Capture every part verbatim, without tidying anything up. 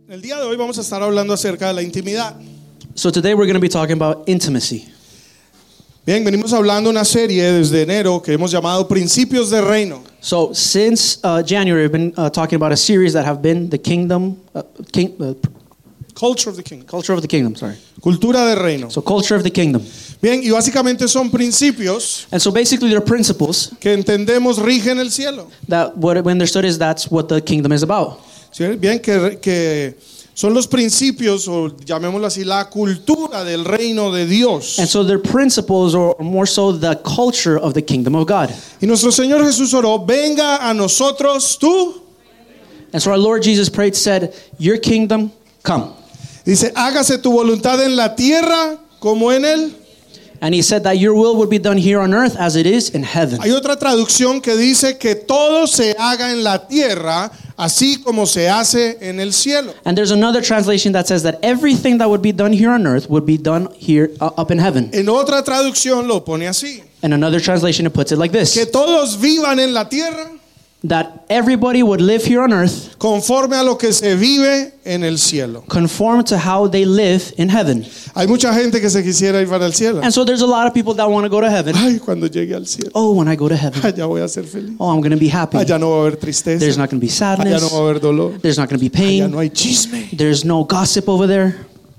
El día de hoy vamos a estar hablando acerca de la intimidad. So today we're going to be talking about intimacy. Bien, venimos hablando una serie desde enero que hemos llamado Principios de Reino. So since uh, January, we've been uh, talking about a series that have been the kingdom, uh, king, uh, Culture of the Kingdom. culture of the kingdom. Sorry. Cultura de Reino. So culture of the kingdom. Bien, y básicamente son principios And so basically, they're principles que entendemos rigen el cielo. that what we understood is that's what the kingdom is about. ¿Sí? Bien, que, que son los principios, o llamémoslo así, la cultura del reino de Dios. And so they're principles, or more so, the culture of the kingdom of God. Y nuestro Señor Jesús oró, venga a nosotros tú. And so our Lord Jesus prayed, said, "Your kingdom come." Dice, hágase tu voluntad en la tierra como en él. And he said that your will would be done here on earth as it is in heaven. Hay otra traducción que dice que todo se haga en la tierra así como se hace en el cielo. And there's another translation that says that everything that would be done here on earth would be done here uh, up in heaven. En otra traducción lo pone así, And another translation, it puts it like que this: todos vivan en la tierra that everybody would live here on earth conforme a lo que se vive en el cielo. conform to how they live in heaven. Hay mucha gente que se quisiera ir para el cielo. And so there's a lot of people that want to go to heaven. Ay, cuando llegue al cielo, Oh, when I go to heaven, allá voy a ser feliz. oh, I'm going to be happy. Allá no va a haber tristeza. There's not going to be Allá sadness. no va a haber dolor. There's not going to be Allá pain. no hay chisme. There's no gossip over there.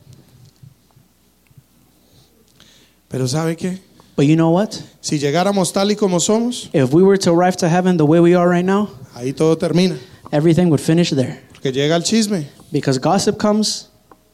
Pero ¿sabe qué? But you know what? Si llegáramos tal y como somos, If we were to arrive to heaven the way we are right now, ahí todo termina. everything would finish there. Porque llega el chisme, Because gossip comes,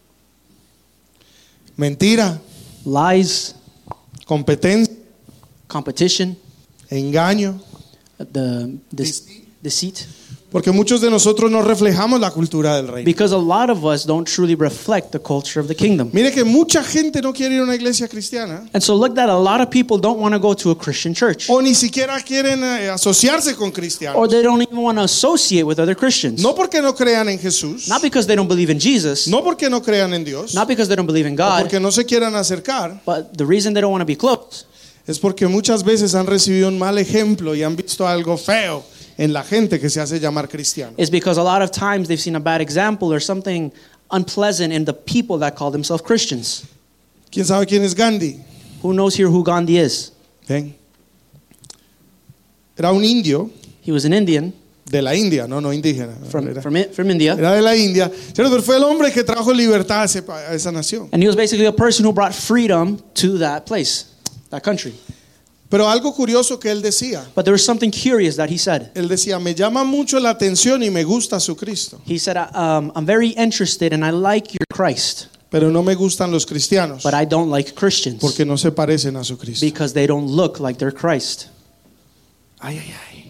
mentira, lies, competencia, competition, engaño. the, the deceit. Porque muchos de nosotros no reflejamos la cultura del reino. Because a lot of us don't truly reflect the culture of the kingdom. Mire que mucha gente no quiere ir a una iglesia cristiana, And so look that a lot of people don't want to go to a Christian church. o ni siquiera quieren eh, asociarse con cristianos. Or they don't even want to associate with other Christians. No porque no crean en Jesús, Not because they don't believe in Jesus. no porque no crean en Dios, Not because they don't believe in o God. porque no se quieran acercar, But the reason they don't want to be close es porque muchas veces han recibido un mal ejemplo y han visto algo feo en la gente que se hace llamar cristiano. is because a lot of times they've seen a bad example or something unpleasant in the people that call themselves Christians. ¿Quién sabe quién es Gandhi? Who knows here who Gandhi is? Ven. Era un indio He was an Indian de la India, no, no indígena. from, Era, from, from India. era de la India. Pero fue el hombre que trajo libertad a, ese pa- a esa nación. And he was basically a person who brought freedom to that place, that country. Pero algo curioso que él decía, But there was something curious that he said. él decía, me llama mucho la atención y me gusta su Cristo, He said, um, I'm very interested and I like your Christ, pero no me gustan los cristianos but I don't like Christians porque no se parecen a su Cristo. because they don't look like their Christ. Ay, ay, ay.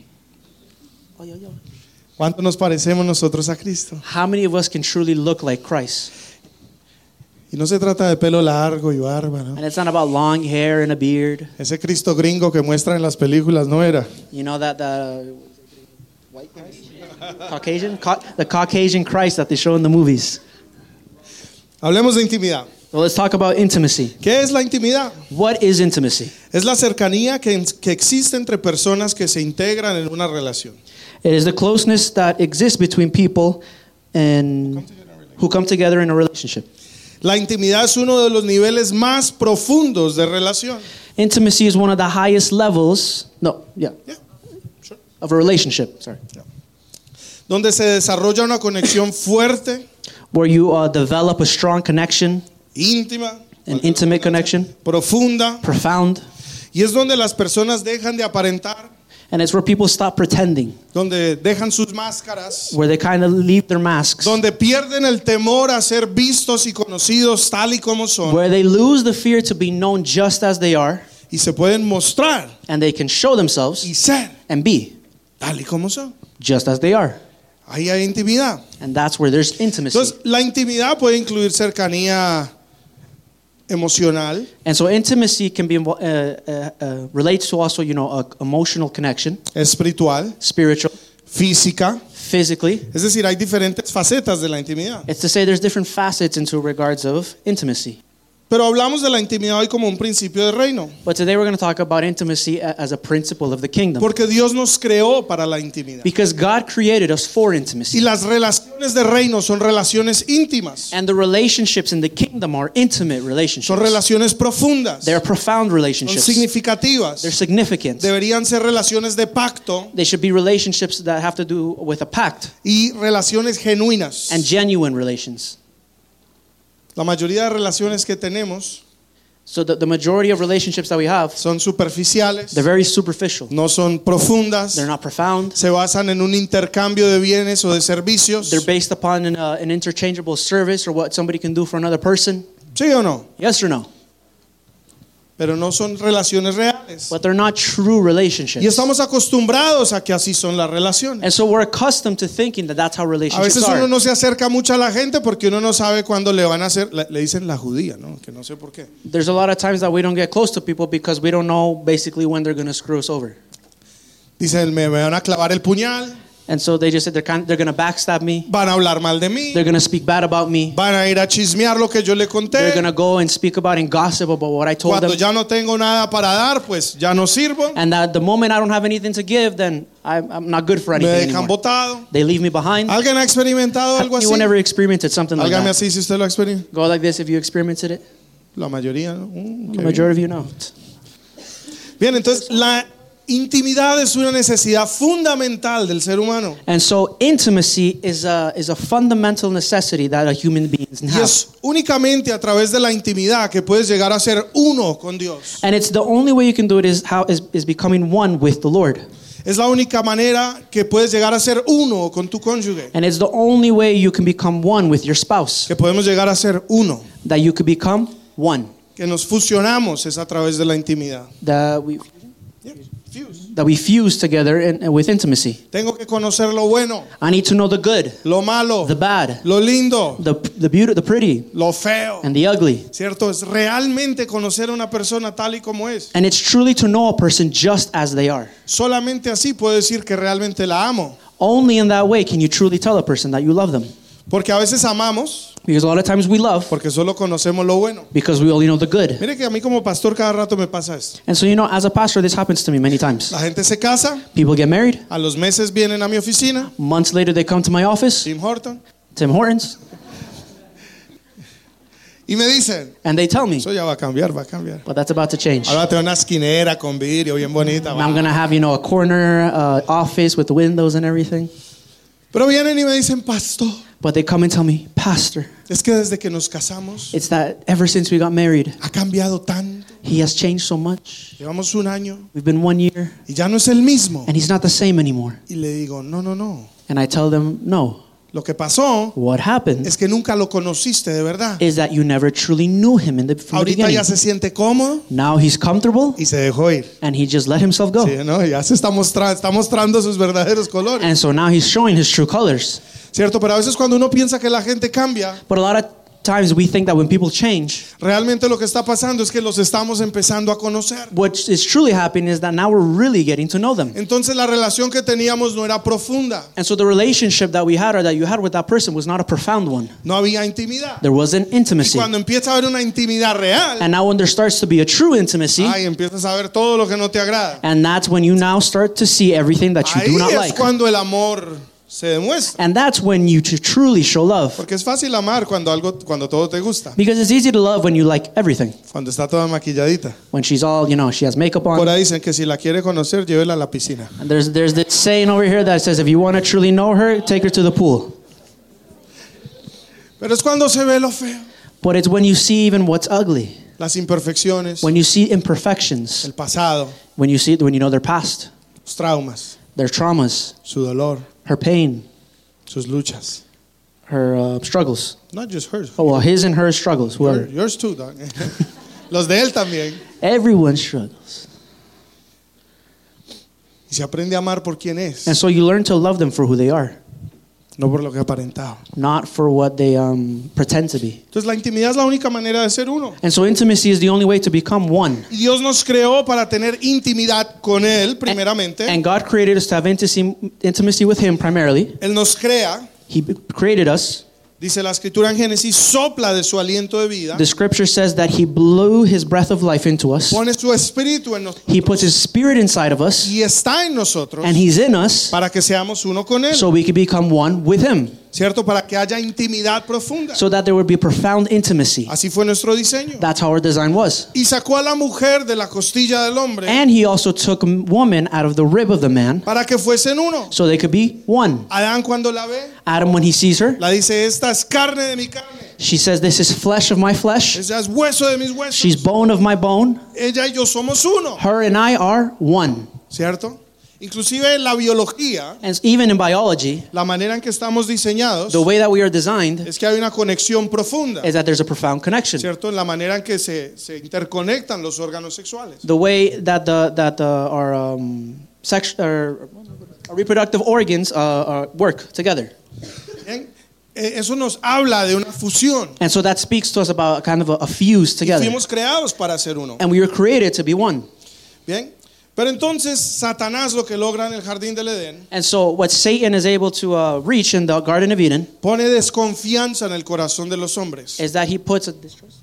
¿Cuánto nos parecemos nosotros a Cristo? How many of us can truly look like Christ? Y no se trata de pelo largo y barba, ¿no? And it's not about long hair and a beard. Ese Cristo gringo que muestran en las películas no era. You know that the white Christ? Caucasian? Ca- the Caucasian Christ that they show in the movies. Hablemos de intimidad. So let's talk about intimacy. ¿Qué es la intimidad? What is intimacy? Es la cercanía que, que existe entre personas que se integran en una relación. It is the closeness that exists between people and who come together in a relationship. La intimidad es uno de los niveles más profundos de relación. Intimacy is one of the highest levels, no, yeah, Yeah, sure. of a relationship, sorry, Donde se desarrolla una conexión fuerte, where you uh, develop a strong connection, íntima, an intimate connection, profunda, profound, y es donde las personas dejan de aparentar, and it's where people stop pretending, donde dejan sus máscaras, where they kind of leave their masks, donde pierden el temor a ser vistos y conocidos tal y como son, where they lose the fear to be known just as they are, y se pueden mostrar and they can show themselves y ser and be tal y como son. just as they are. Ahí hay intimidad. And that's where there's intimacy. Entonces, la intimidad puede incluir cercanía emocional, And so intimacy can be uh, uh, uh, relates to also, you know, a emotional connection, espiritual, spiritual, física. physically. Es decir, hay diferentes facetas de la intimidad. It's to say there's different facets into regards of intimacy. Pero hablamos de la intimidad hoy como un principio del reino. But today we're going to talk about intimacy a- as a principle of the kingdom. Porque Dios nos creó para la intimidad. Because God created us for Y intimacy. las relaciones de reino son relaciones íntimas. And the relationships in the kingdom are intimate Son relationships. relaciones profundas. They're profound Son relationships. significativas. They're significant. Deberían ser relaciones de pacto They should be relationships that have to do with a pact y relaciones genuinas. and genuine relations. La mayoría de relaciones que tenemos So the, the majority of relationships that we have, son superficiales, they're very superficial. no son profundas, They're not profound. se basan en un intercambio de bienes o de servicios. They're based upon an, uh, an interchangeable service or what somebody can do for another person. ¿Sí o no? Yes or no? Pero no son relaciones reales. But they're not true relationships. Y estamos acostumbrados a que así son las relaciones. And so we're accustomed to thinking that that's how A relationships veces uno are. no se acerca mucho a la gente porque uno no sabe cuándo le van a hacer, le, le dicen la judía, ¿no? Que no sé por qué. There's a lot of times that we don't get close to people because we don't know basically when they're going to screw us over. Dicen, me, me van a clavar el puñal, And so they just said they're, kind, they're going to backstab me. van a hablar mal de mí, They're going to speak bad about me. van a ir a chismear lo que yo le They're conté. going to go and speak about and gossip about what I told Cuando them. ya no tengo nada para dar, pues ya no sirvo, And that the moment I don't have anything to give, then I'm, I'm not good for me anything dejan anymore. botado. They leave me behind. ¿Alguien ha experimentado algo así? Anyone ever experienced something like Hágame that? así si usted lo ha experimentado. Go like this if you experienced it. La mayoría, ¿no? Mm, The qué majority of you know. bien. Bien, entonces la intimidad es una necesidad fundamental del ser humano. And so intimacy is a, is a fundamental necessity that a human being Y have. es únicamente a través de la intimidad que puedes llegar a ser uno con Dios. And it's the only way you can do it is how is, is becoming one with the Lord. Es la única manera que puedes llegar a ser uno con tu cónyuge. And it's the only way you can become one with your spouse. Que podemos llegar a ser uno. That you could become one. Que nos fusionamos es a través de la intimidad. That we Yeah, fuse. that we fuse together in, with intimacy. Tengo que conocer lo bueno, I need to know the good, lo malo, the bad, lo lindo, the the beauty, the pretty, lo feo. and the ugly. ¿Cierto? Es realmente conocer a una persona tal y como es. And it's truly to know a person just as they are. Solamente así puedo decir que realmente la amo. Only in that way can you truly tell a person that you love them. Porque a veces amamos Because a lot of times we love porque solo conocemos lo bueno. because we only know the good. Mire que a mí como pastor cada rato me pasa esto. And so, you know, as a pastor, this happens to me many times. La gente se casa, People get married. a los meses vienen a mi oficina, Months later, they come to my office, Tim Horton, Tim Hortons, y me dicen, and they tell me, eso ya va a cambiar, va a cambiar. but that's about to change. Ahora tengo una esquinera con vidrio bien bonita. I'm going to have, you know, a corner uh, office with the windows and everything. Pero vienen y me dicen, pastor, But they come and tell me, Pastor, es que desde que nos casamos it's that ever since we got married, ha cambiado tanto. he has changed so much. Llevamos un año We've been one year, y ya no es el mismo. and he's not the same anymore. Y le digo, no, no, no. And I tell them, no. Lo que pasó What happened es que nunca lo conociste de verdad. is that you never truly knew him in the, from the Ahorita beginning. ya se siente cómodo Now he's comfortable, y se dejó ir. and he just let himself go. Sí, ¿no? Ya se está, mostra está mostrando sus verdaderos colores. And so now he's showing his true colors. ¿Cierto? Pero a veces cuando uno piensa que la gente cambia, But a lot of times we think that when people change, realmente lo que está pasando es que los estamos empezando a conocer. what is truly happening is that now we're really getting to know them. Entonces la relación que teníamos no era profunda. And so the relationship that we had or that you had with that person was not a profound one. No había intimidad. There wasn't Y intimacy. cuando empieza a haber una intimidad real, And now when there starts to be a true intimacy, ay, empiezas a ver todo lo que no te agrada. and that's when you now start to see everything that you Ahí do not es like. cuando el amor se demuestra. And that's when you to truly show love. Porque es fácil amar cuando algo, cuando todo te gusta. Because it's easy to love when you like everything. Cuando está toda maquilladita. When she's all, you know, she has makeup Por on. ahí dicen que si la quiere conocer, llévela a la piscina. And there's there's this saying over here that says if you want to truly know her, take her to the pool. Pero es cuando se ve lo feo. But it's when you see even what's ugly, Las imperfecciones, when you see imperfections, el pasado, when you see when you know their past, los traumas, their traumas, su dolor, her pain, sus luchas. her uh, struggles. Not just hers. Oh well, his and her struggles. Whoever. Your- Yours too, dog. Los de él también. Everyone struggles. Y se aprende a amar por quien es, And so you learn to love them for who they are, no por lo que aparentaba. not for what they um, pretend to be. Entonces la intimidad es la única manera de ser uno. And so intimacy is the only way to become one. Y Dios nos creó para tener intimidad con Él, primeramente. And God created us to have intimacy, intimacy with Him primarily. Él nos crea He created us Dice la escritura en Génesis, sopla de su aliento de vida. The scripture says that he blew his breath of life into us. Pone su espíritu en nosotros. He puts his spirit inside of us. Y está en nosotros. And he's in us. Para que seamos uno con él. So we can become one with him. ¿Cierto? Para que haya intimidad profunda. So that there would be profound intimacy. Así fue nuestro diseño. That's how our design was. Y sacó a la mujer de la costilla del hombre. And he also took a woman out of the rib of the man. Para que fuesen uno. So they could be one. Adán cuando la ve. Adam, when he sees her. La dice, esta es carne de mi carne. She says, this is flesh of my flesh. Ella es hueso de mis huesos. She's bone of my bone. Ella y yo somos uno. Her and I are one. ¿Cierto? Inclusive en la biología, And even in biology, la manera en que estamos diseñados the way that we are designed es que hay una conexión profunda. is that there's a profound connection. ¿Cierto? En la manera en que se, se interconectan los órganos sexuales. The way that the that uh, our um, sex, or, our reproductive organs uh, uh, work together. Bien. Eso nos habla de una fusión. And so that speaks to us about kind of a, a fuse together. Y fuimos creados para ser uno. And we were created to be one. Bien. Pero entonces Satanás lo que logra en el jardín del Edén, And so what Satan is able to uh, reach in the Garden of Eden pone desconfianza en el corazón de los hombres. is that he puts a distrust,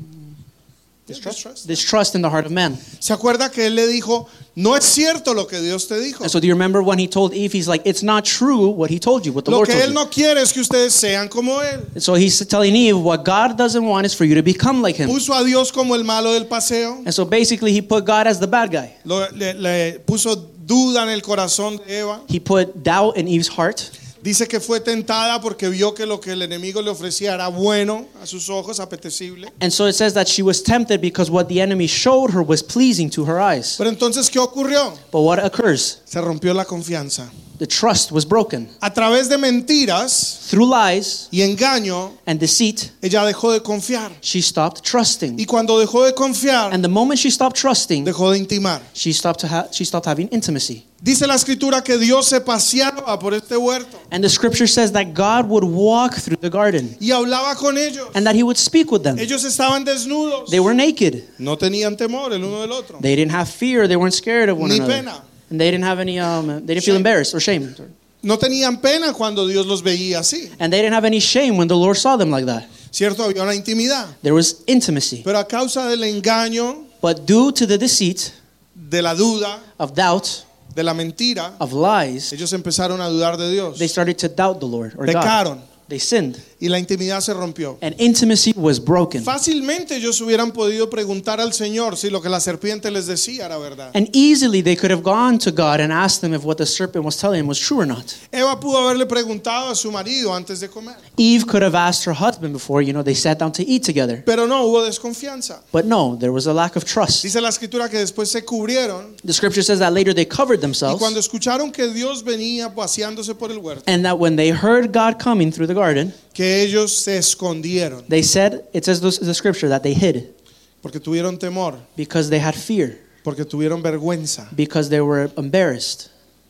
distrust, distrust in the heart of man. ¿Se acuerda que él le dijo, no es cierto lo que Dios te dijo? And so do you remember when he told Eve, he's like, it's not true what he told you, what the Lo Lord que told él you. no quiere es que ustedes sean como él. And so he's telling Eve, what God doesn't want is for you to become like him. Puso a Dios como el malo del paseo. And so basically he put God as the bad guy. Lo- le, le puso duda en el corazón de Eva. He put doubt in Eve's heart. Dice que fue tentada porque vio que lo que el enemigo le ofrecía era bueno a sus ojos, apetecible. And so it says that she was tempted because what the enemy showed her was pleasing to her eyes. Pero entonces, ¿qué ocurrió? But what occurs? Se rompió la confianza. The trust was broken. A través de mentiras Through lies y engaño, and deceit, ella dejó de confiar. she stopped trusting. Y cuando dejó de confiar, And the moment she stopped trusting, dejó de intimar. she stopped to ha- she stopped having intimacy. Dice la escritura que Dios se paseaba por este huerto And the scripture says that God would walk through the garden y hablaba con ellos. and that he would speak with them. Ellos estaban desnudos. They were naked. No tenían temor el uno del otro. They didn't have fear. They weren't scared of one Ni another. pena. And they didn't have any um they didn't feel Shame. embarrassed or shame. No tenían pena cuando Dios los veía así. And they didn't have any shame when the Lord saw them like that. Cierto, había una intimidad. There was intimacy. Pero a causa del engaño, But due to the deceit de la duda, of doubt, de la mentira, of lies, ellos empezaron a dudar de Dios. they started to doubt the Lord or God. Pecaron They sinned. y la intimidad se rompió. And intimacy was broken. Fácilmente ellos hubieran podido preguntar al Señor si lo que la serpiente les decía era verdad. And easily they could have gone to God and asked him if what the serpent was telling him was true or not. Eva pudo haberle preguntado a su marido antes de comer, Eve could have asked her husband before, you know, they sat down to eat together. pero no, hubo desconfianza. But no, there was a lack of trust. Dice la escritura que después se cubrieron The scripture says that later they covered y themselves, cuando escucharon que Dios venía paseándose por el huerto, and that when they heard God coming through the garden, que ellos se escondieron they said, it says this- the scripture that they hid porque tuvieron temor, because they had fear, porque tuvieron vergüenza because they were embarrassed.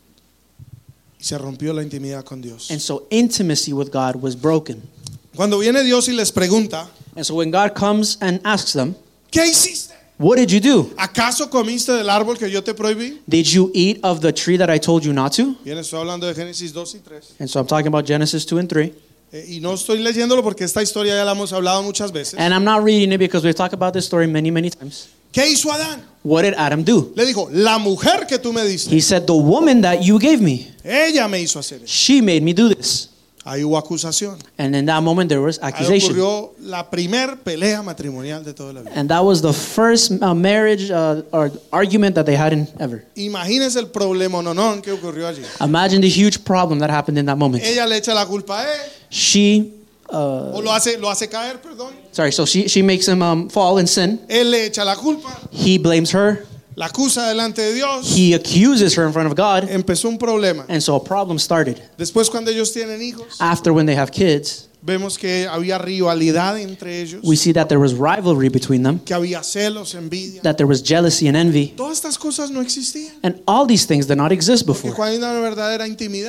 y se rompió la intimidad con Dios. And so intimacy with God was broken. Cuando viene Dios y les pregunta, And so when God comes and asks them, ¿qué hiciste? what did you do? ¿Acaso comiste del árbol que yo te prohibí? Did you eat of the tree that I told you not to? Bien, estoy hablando de Génesis dos y tres. And so I'm talking about Genesis two and three. Eh, y no estoy leyéndolo porque esta historia ya la hemos hablado muchas veces. And I'm not reading it because we've talked about this story many, many times. ¿Qué hizo Adán? What did Adam do? Le dijo, la mujer que tú me diste, He said, the woman that you gave me, ella me hizo hacer eso. she made me do this. Ahí hubo acusación. And in that moment there was Ahí accusation. ocurrió la primer pelea matrimonial de toda la vida. And that was the first uh, marriage uh, or argument that they had in ever. Imagínense el problema nonón que ocurrió allí. Imagine the huge problem that happened in that moment. Ella le echa la culpa a él, She, uh, o lo hace, lo hace caer, perdón. sorry, so she, she makes him um, fall in sin. Él le echa la culpa, He blames her. la acusa delante de Dios. He accuses her in front of God. Empezó un problema. And so a problem started. Después, cuando ellos tienen hijos, After when they have kids, vemos que había rivalidad entre ellos, we see that there was rivalry between them, que había celos, envidia. that there was jealousy and envy. Todas estas cosas no existían. And all these things did not exist Porque before. cuando hay una verdadera intimidad,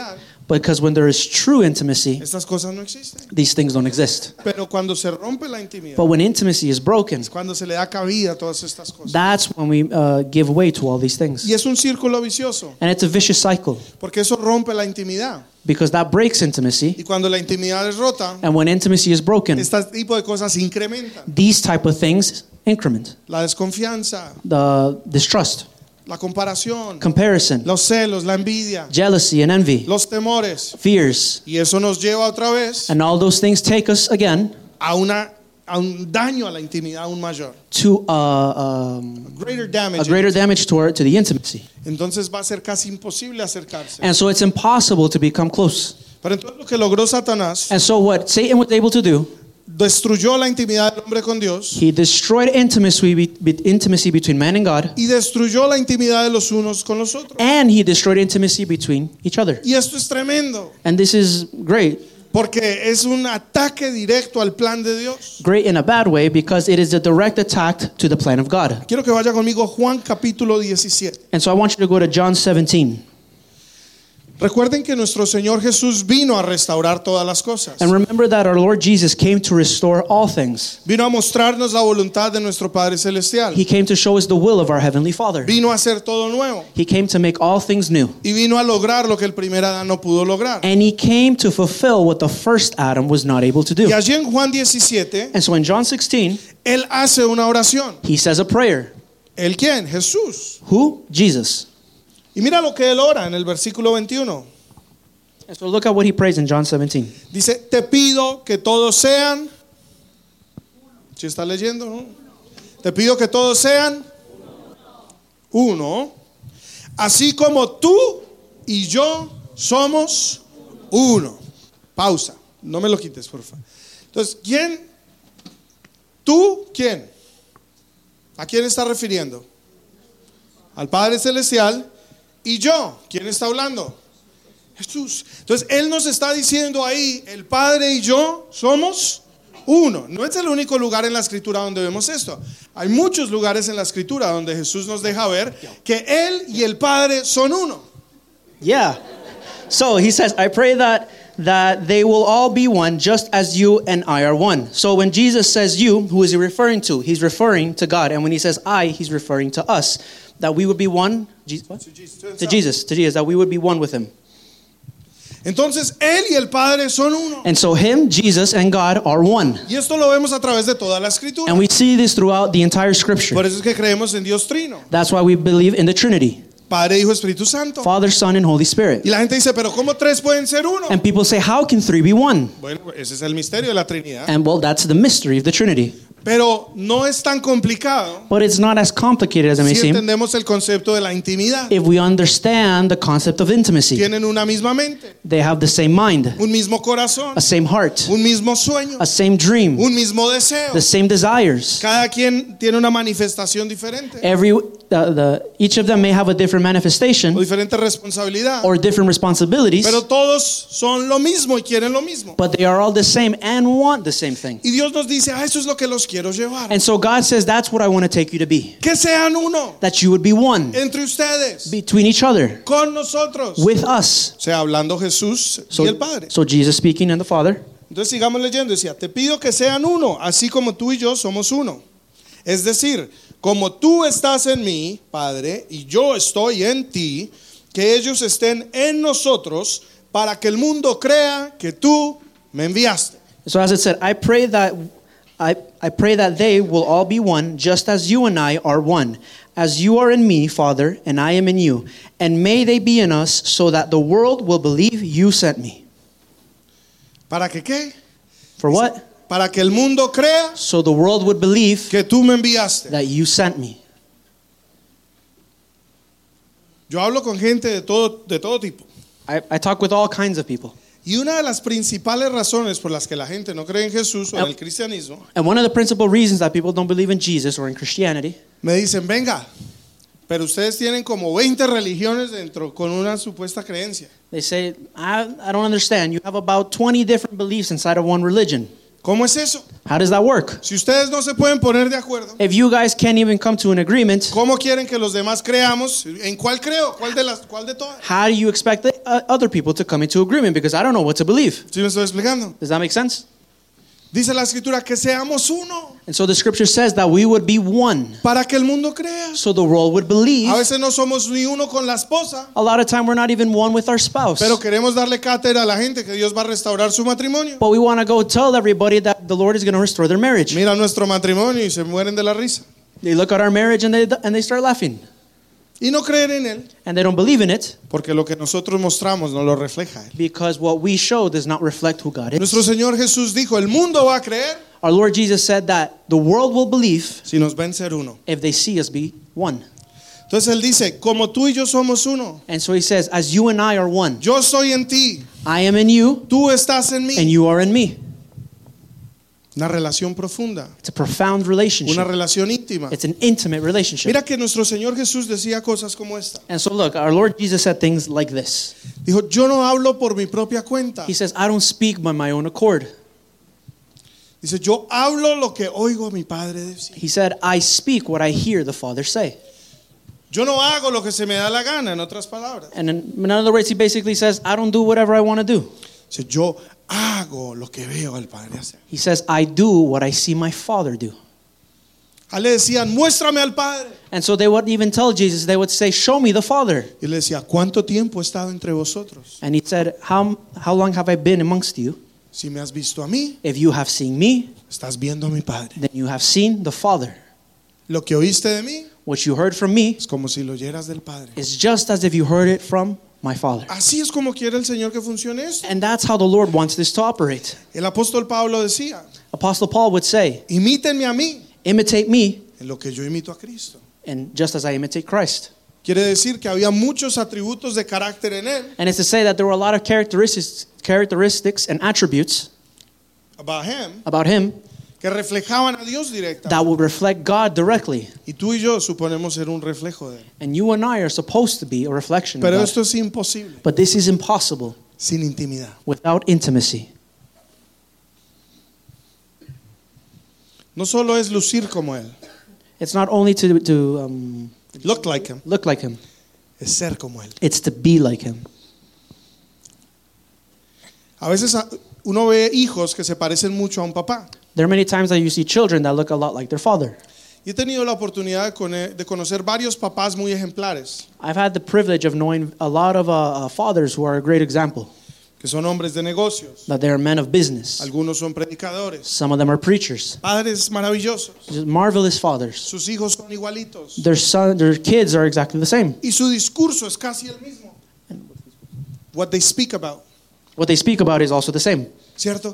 Because when there is true intimacy, estas cosas no existen. these things don't exist. Pero cuando se rompe la intimidad, But when intimacy is broken, es cuando se le da cabida a todas estas cosas. that's when we uh, give way to all these things. Y es un círculo vicioso, And it's a vicious cycle porque eso rompe la intimidad. because that breaks intimacy. Y cuando la intimidad es rota, And when intimacy is broken, este tipo de cosas incrementan. these type of things increment. La desconfianza, The distrust, la comparación, comparison, los celos, la envidia, jealousy, and envy, los temores. fears. Y eso nos lleva otra vez And all those things take us again a, una, a un daño a la intimidad aún mayor. to uh, um, Greater a damage. greater damage to, our, to the intimacy. Entonces va a ser casi imposible acercarse. And so it's impossible to become close. Pero entonces lo que logró Satanás, And so what Satan was able to do, destruyó la intimidad del hombre con Dios he destroyed intimacy, be- be- intimacy between man and God, y destruyó la intimidad de los unos con los otros. and he destroyed intimacy between each other. Y esto es tremendo, And this is great. porque es un ataque directo al plan de Dios. Great in a bad way because it is a direct attack to the plan of God. Quiero que vaya conmigo a Juan capítulo diecisiete. And so I want you to go to John seventeen. Recuerden que nuestro Señor Jesús vino a restaurar todas las cosas. And remember that our Lord Jesus came to restore all things. Vino a mostrarnos la voluntad de nuestro Padre Celestial. He came to show us the will of our Heavenly Father. Vino a hacer todo nuevo. He came to make all things new. Y vino a lograr lo que el primer Adán no pudo lograr. And he came to fulfill what the first Adam was not able to Y do. allí en Juan diecisiete, And so in John sixteen, Él hace una oración. he says a prayer. ¿El quién? Jesús. Who? Jesus. Y mira lo que Él ora en el versículo veintiuno. And so look at what he prays in John seventeen. Dice, te pido que todos sean, si está leyendo, ¿no? Te pido que todos sean uno, así como tú y yo somos uno. Pausa, no me lo quites, por favor. Entonces, ¿quién? ¿Tú? ¿Quién? ¿A quién está refiriendo? Al Padre Celestial. ¿Y yo? ¿Quién está hablando? Jesús. Entonces, Él nos está diciendo ahí, el Padre y yo somos uno. No es el único lugar en la Escritura donde vemos esto. Hay muchos lugares en la Escritura donde Jesús nos deja ver que Él y el Padre son uno. Yeah. So he says, I pray that that they will all be one just as you and I are one. So when Jesus says you, who is he referring to? He's referring to God. And when he says I, he's referring to us. That we would be one. Je- what? To Jesus. To Jesus. To Jesus. That we would be one with him. Entonces, Él y el Padre son uno. And so him, Jesus, and God are one. Y esto lo vemos a través de toda la Escritura. And we see this throughout the entire scripture. Por eso es que creemos en Dios Trino. That's why we believe in the Trinity. Padre, Hijo, Espíritu Santo. Father, Son, and Holy Spirit. Y la gente dice, pero ¿cómo tres pueden ser uno? And people say, how can three be one? Bueno, ese es el misterio de la Trinidad. And well, that's the mystery of the Trinity. Pero no es tan complicado But it's not as complicated as it may si seem entendemos el concepto de la intimidad. if we understand the concept of intimacy. Tienen una misma mente, They have the same mind, un mismo corazón, a same heart, un mismo sueño, a same dream, un mismo deseo. the same desires. Cada quien tiene una manifestación diferente Every uh, the each of them may have a different o manifestation diferente responsabilidad, or different responsibilities, pero todos son lo mismo y quieren lo mismo. but they are all the same and want the same thing. Y Dios nos dice, ah, eso es lo que los quiero llevar. And so God says, that's what I want to take you to be. Que sean uno That you would be one entre ustedes, between each other, con nosotros. with us. O sea, hablando Jesús y el So, Padre. so Jesus speaking and the Father. Entonces sigamos leyendo. Decía, te pido que sean uno, así como tú y yo somos uno. Es decir, como tú estás en mí, Padre, y yo estoy en ti, que ellos estén en nosotros, para que el mundo crea que tú me enviaste. So as it said, I pray that I, I pray that they will all be one, just as you and I are one. As you are in me, Father, and I am in you. And may they be in us, so that the world will believe you sent me. ¿Para que qué? For what? Para que el mundo crea So the world would believe que tú me enviaste. that you sent me. Yo hablo con gente de todo, de todo tipo. I, I talk with all kinds of people. Y una de las principales razones por las que la gente no cree en Jesús o en el cristianismo, And one of the principal reasons that people don't believe in Jesus or in Christianity, me dicen, venga, pero ustedes tienen como veinte religiones dentro con una supuesta creencia. they say, I, I don't understand. You have about twenty different beliefs inside of one religion. ¿Cómo es eso? How does that work? Si ustedes no se pueden poner de acuerdo, If you guys can't even come to an agreement, ¿cómo quieren que los demás creamos? ¿En cuál creo? ¿Cuál de las, cuál de todas? how do you expect the, uh, other people to come into agreement? Because I don't know what to believe. ¿Sí me estoy explicando? Does that make sense? Dice la escritura que seamos uno And so the scripture says that we would be one, para que el mundo crea. so the world would believe. A veces no somos ni uno con la esposa, A lot of time we're not even one with our spouse. pero queremos darle cátedra a la gente que Dios va a restaurar su matrimonio. But we want to go tell everybody that the Lord is going to restore their marriage. Mira nuestro matrimonio y se mueren de la risa. They look at our marriage and they and they start laughing. Y no creer en él, And they don't believe in it porque lo que nosotros mostramos no lo refleja él. because what we show does not reflect who God Nuestro is. Señor Jesús dijo, el mundo va a creer Our Lord Jesus said that the world will believe si nos ven ser uno. if they see us be one. Entonces él dice, como tú y yo somos uno, And so he says, as you and I are one, yo soy en ti, I am in you tú estás en and mí. you are in me. Una relación profunda, It's a profound una relationship. relación íntima. It's an intimate relationship. Mira que nuestro Señor Jesús decía cosas como esta. And so look, our Lord Jesus said things like this. Dijo, yo no hablo por mi propia cuenta. He says, I don't speak by my own accord. Dice, yo hablo lo que oigo a mi Padre decir. He said, I speak what I hear the Father say. Yo no hago lo que se me da la gana, en otras palabras. And in, in other words, he basically says, I don't do whatever I want to do. Dice, yo hago lo que veo al Padre hacer. He says, I do what I see my Father do. A él le decían, muéstrame al Padre. And so they would even tell Jesus, they would say, show me the Father. Y le decía, ¿cuánto tiempo he estado entre vosotros? And he said, how, how long have I been amongst you? Si me has visto a mí, If you have seen me, estás viendo a mi Padre. then you have seen the Father. Lo que oíste de mí What you heard from me es como si lo oyeras del Padre. is just as if you heard it from my Father. Así es como quiere el Señor que funcione esto. And that's how the Lord wants this to operate. El apóstol Pablo decía, Apostle Paul would say, imítenme a mí imitate me, en lo que yo imito a Cristo. and just as I imitate Christ. Quiere decir que había muchos atributos de carácter en él, And it's to say that there were a lot of characteristics, characteristics and attributes about him, about him que reflejaban a Dios directamente. that would reflect God directly. Y tú y yo suponemos ser un reflejo de él. And you and I are supposed to be a reflection of Pero God. esto es imposible But this is impossible sin intimidad. without intimacy. No solo es lucir como él, It's not only to, to um, look like him, look like him, es ser como él. it's to be like him. A veces a- uno ve hijos que se parecen mucho a un papá. There are many times that you see children that look a lot like their father. Y he tenido la oportunidad de, cone- de conocer varios papás muy ejemplares, I've had the privilege of knowing a lot of uh, uh, fathers who are a great example, que son hombres de negocios. that they are men of business. Algunos son predicadores. Some of them are preachers. Padres maravillosos. Just marvelous fathers. Sus hijos son igualitos. Their son, their kids are exactly the same. Y su discurso es casi el mismo. What they speak about, What they speak about is also the same. ¿cierto?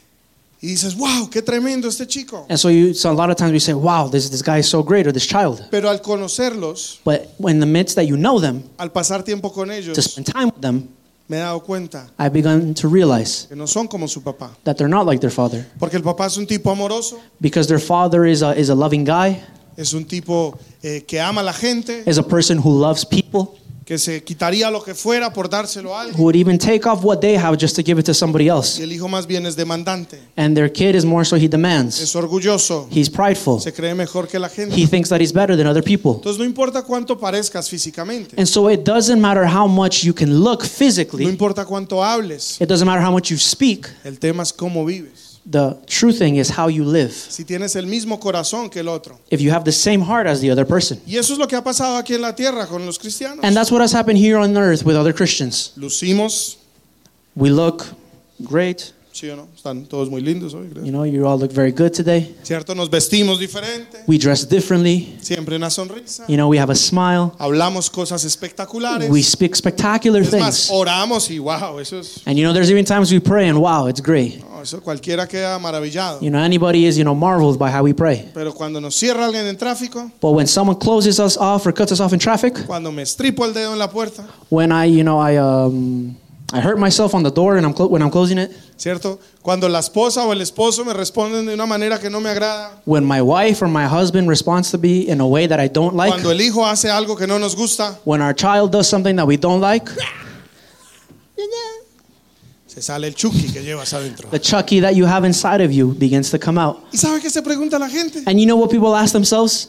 Y dices, wow, qué tremendo este chico. And so, you, so a lot of times we say, wow, this, this guy is so great, or this child. Pero al conocerlos, But in the midst that you know them, al pasar tiempo con to ellos, spend time with them, me he dado cuenta I've begun to realize que no son como su papá. that they're not like their father. Porque el papá es un tipo amoroso, Because their father is a, is a loving guy, es un tipo eh, que ama a la gente, is a person who loves people, que se quitaría lo que fuera por dárselo a who alguien. would even take off what they have just to give it to somebody else. Y el hijo más bien es demandante, And their kid is more so he demands. es orgulloso, He's prideful. se cree mejor que la gente. He thinks that he's better than other people. Entonces no importa cuánto parezcas físicamente, And so it doesn't matter how much you can look no physically. importa cuánto hables, It doesn't matter how much you speak. el tema es cómo vives. The true thing is how you live. Si tienes el mismo corazón que el otro. If you have the same heart as the other person. Y eso es lo que ha pasado aquí en la tierra con los cristianos. And that's what has happened here on earth with other Christians. Lucimos, We look great. ¿sí o no? Están todos muy lindos hoy, creo. You know, you all look very good today. ¿Cierto? Nos vestimos diferente, We dress differently. siempre una sonrisa. You know, we have a smile. Hablamos cosas espectaculares. We speak spectacular Es más, things. oramos y wow, eso es, And you know, there's even times we pray and wow, it's great. no, eso cualquiera queda maravillado. You know, anybody is, you know, marveled by how we pray. Pero cuando nos cierra alguien en tráfico, But when someone closes us off or cuts us off in traffic, cuando me estripo el dedo en la puerta, when I, you know, I um, I hurt myself on the door and I'm clo- when I'm closing it, ¿cierto? Cuando la esposa o el esposo me responden de una manera que no me agrada, when my wife or my husband responds to me in a way that I don't like, cuando el hijo hace algo que no nos gusta, when our child does something that we don't like, Se sale el Chucky que llevas adentro. The Chucky that you have inside of you begins to come out. ¿Y sabe qué se pregunta la gente? And you know what people ask themselves?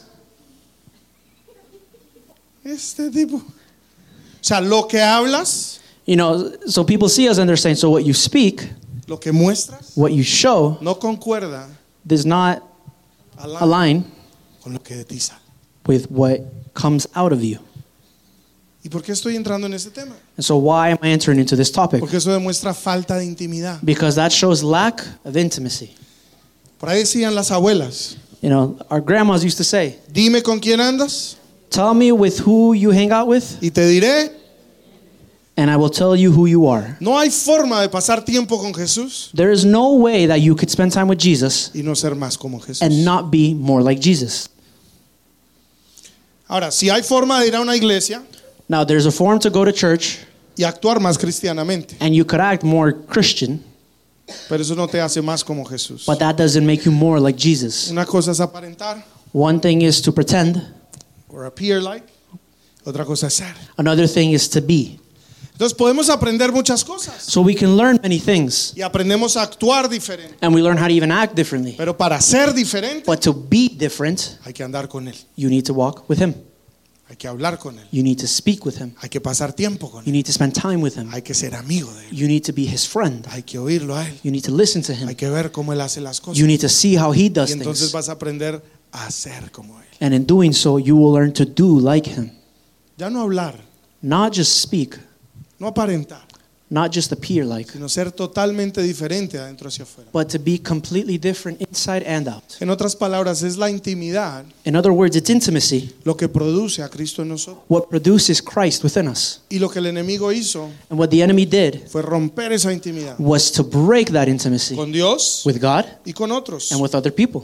Este tipo. O sea, lo que hablas, You know, so people see us and they're saying, so what you speak, lo que muestras, what you show, no concuerda does not align align con lo que de ti sale. with what comes out of you. ¿Y por qué estoy entrando en este tema? And so why am I entering into this topic? Porque eso demuestra falta de intimidad. Because that shows lack of intimacy. Por ahí decían las abuelas, You know, our grandmas used to say, dime con quién andas tell me with who you hang out with, y te diré. and I will tell you who you are. No hay forma de pasar tiempo con Jesús There is no way that you could spend time with Jesus y no ser más como Jesús. and not be more like Jesus. Ahora, si hay forma de ir a una iglesia Now, there's a form to go to church, y actuar más cristianamente, and you could act more Christian, pero eso no te hace más como Jesús. but that doesn't make you more like Jesus. Una cosa es aparentar, One thing is to pretend, or appear like. Otra cosa es ser. another thing is to be. Entonces podemos aprender muchas cosas So we can learn many things, y aprendemos a actuar diferente. and we learn how to even act differently. Pero para ser diferente But to be different, hay que andar con Él, you need to walk with Him. hay que hablar con Él, You need to speak with Him. hay que pasar tiempo con You Él, need to spend time with Him. hay que ser amigo de Él, You need to be His friend. hay que oírlo a Él, You need to listen to Him. hay que ver cómo Él hace las cosas You need to see how He does y entonces things. vas a aprender a ser como Él. And in doing so, you will learn to do like Him. Ya no hablar, Not just speak, no aparentar, not just appear like, sino ser totalmente diferente de adentro hacia afuera. but to be completely different inside and out. En otras palabras, es la intimidad In other words, it's intimacy, lo que produce a Cristo en nosotros. what produces Christ within us. Y lo que el enemigo hizo And what the enemy did fue romper esa intimidad was to break that intimacy con Dios with God y con otros. and with other people.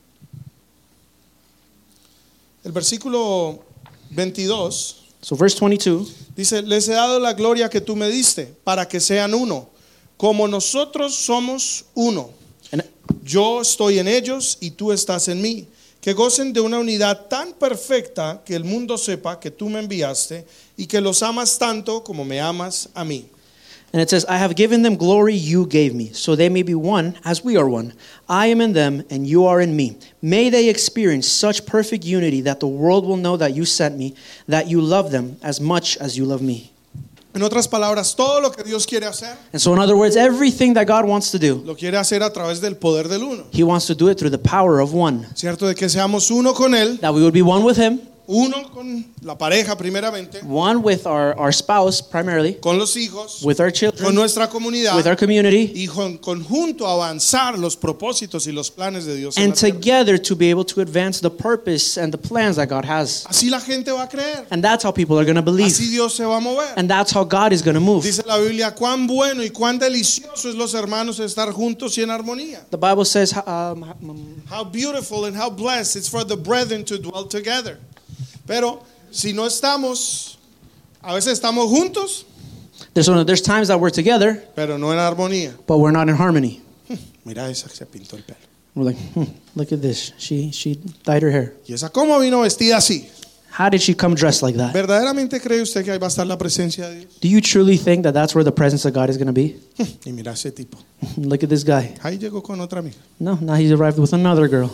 El versículo veintidós So verse twenty-two, dice, les he dado la gloria que tú me diste para que sean uno, como nosotros somos uno. and, Yo estoy en ellos y tú estás en mí. Que gocen de una unidad tan perfecta que el mundo sepa que tú me enviaste y que los amas tanto como me amas a mí. and it says, I have given them glory you gave me, so they may be one as we are one. I am in them and you are in me. May they experience such perfect unity that the world will know that you sent me, that you love them as much as you love me. En otras palabras, todo lo que Dios quiere hacer, And so in other words, everything that God wants to do, lo quiere hacer a través del poder del uno. He wants to do it through the power of one. ¿Cierto? De que seamos uno con Él, That we would be one with Him, uno con la pareja primeramente, one with our, our spouse primarily, con los hijos, with our con children, nuestra comunidad with our community, y con conjunto avanzar los propósitos y los planes de Dios en and la tierra. together to be able to advance the purpose and the plans that God has. Así la gente va a creer, And that's how people are going to believe. así Dios se va a mover. And that's how God is going to move. Dice la Biblia, cuán bueno y cuán delicioso es los hermanos estar juntos y en armonía. The Bible says, um, um, How beautiful and how blessed it's for the brethren to dwell together. Pero si no estamos, a veces estamos juntos, there's, there's times that we're together, pero no en armonía. but we're not in harmony. Mira esa que se pintó el pelo. We're like, hmm, look at this. She, she dyed her hair. ¿Y esa cómo vino vestida así? How did she come dressed like that? ¿Verdaderamente cree usted que ahí va a estar la presencia de Dios? Do you truly think that that's where the presence of God is going to be? Y mira ese tipo. Look at this guy. Ahí llegó con otra amiga. No, now he's arrived with another girl.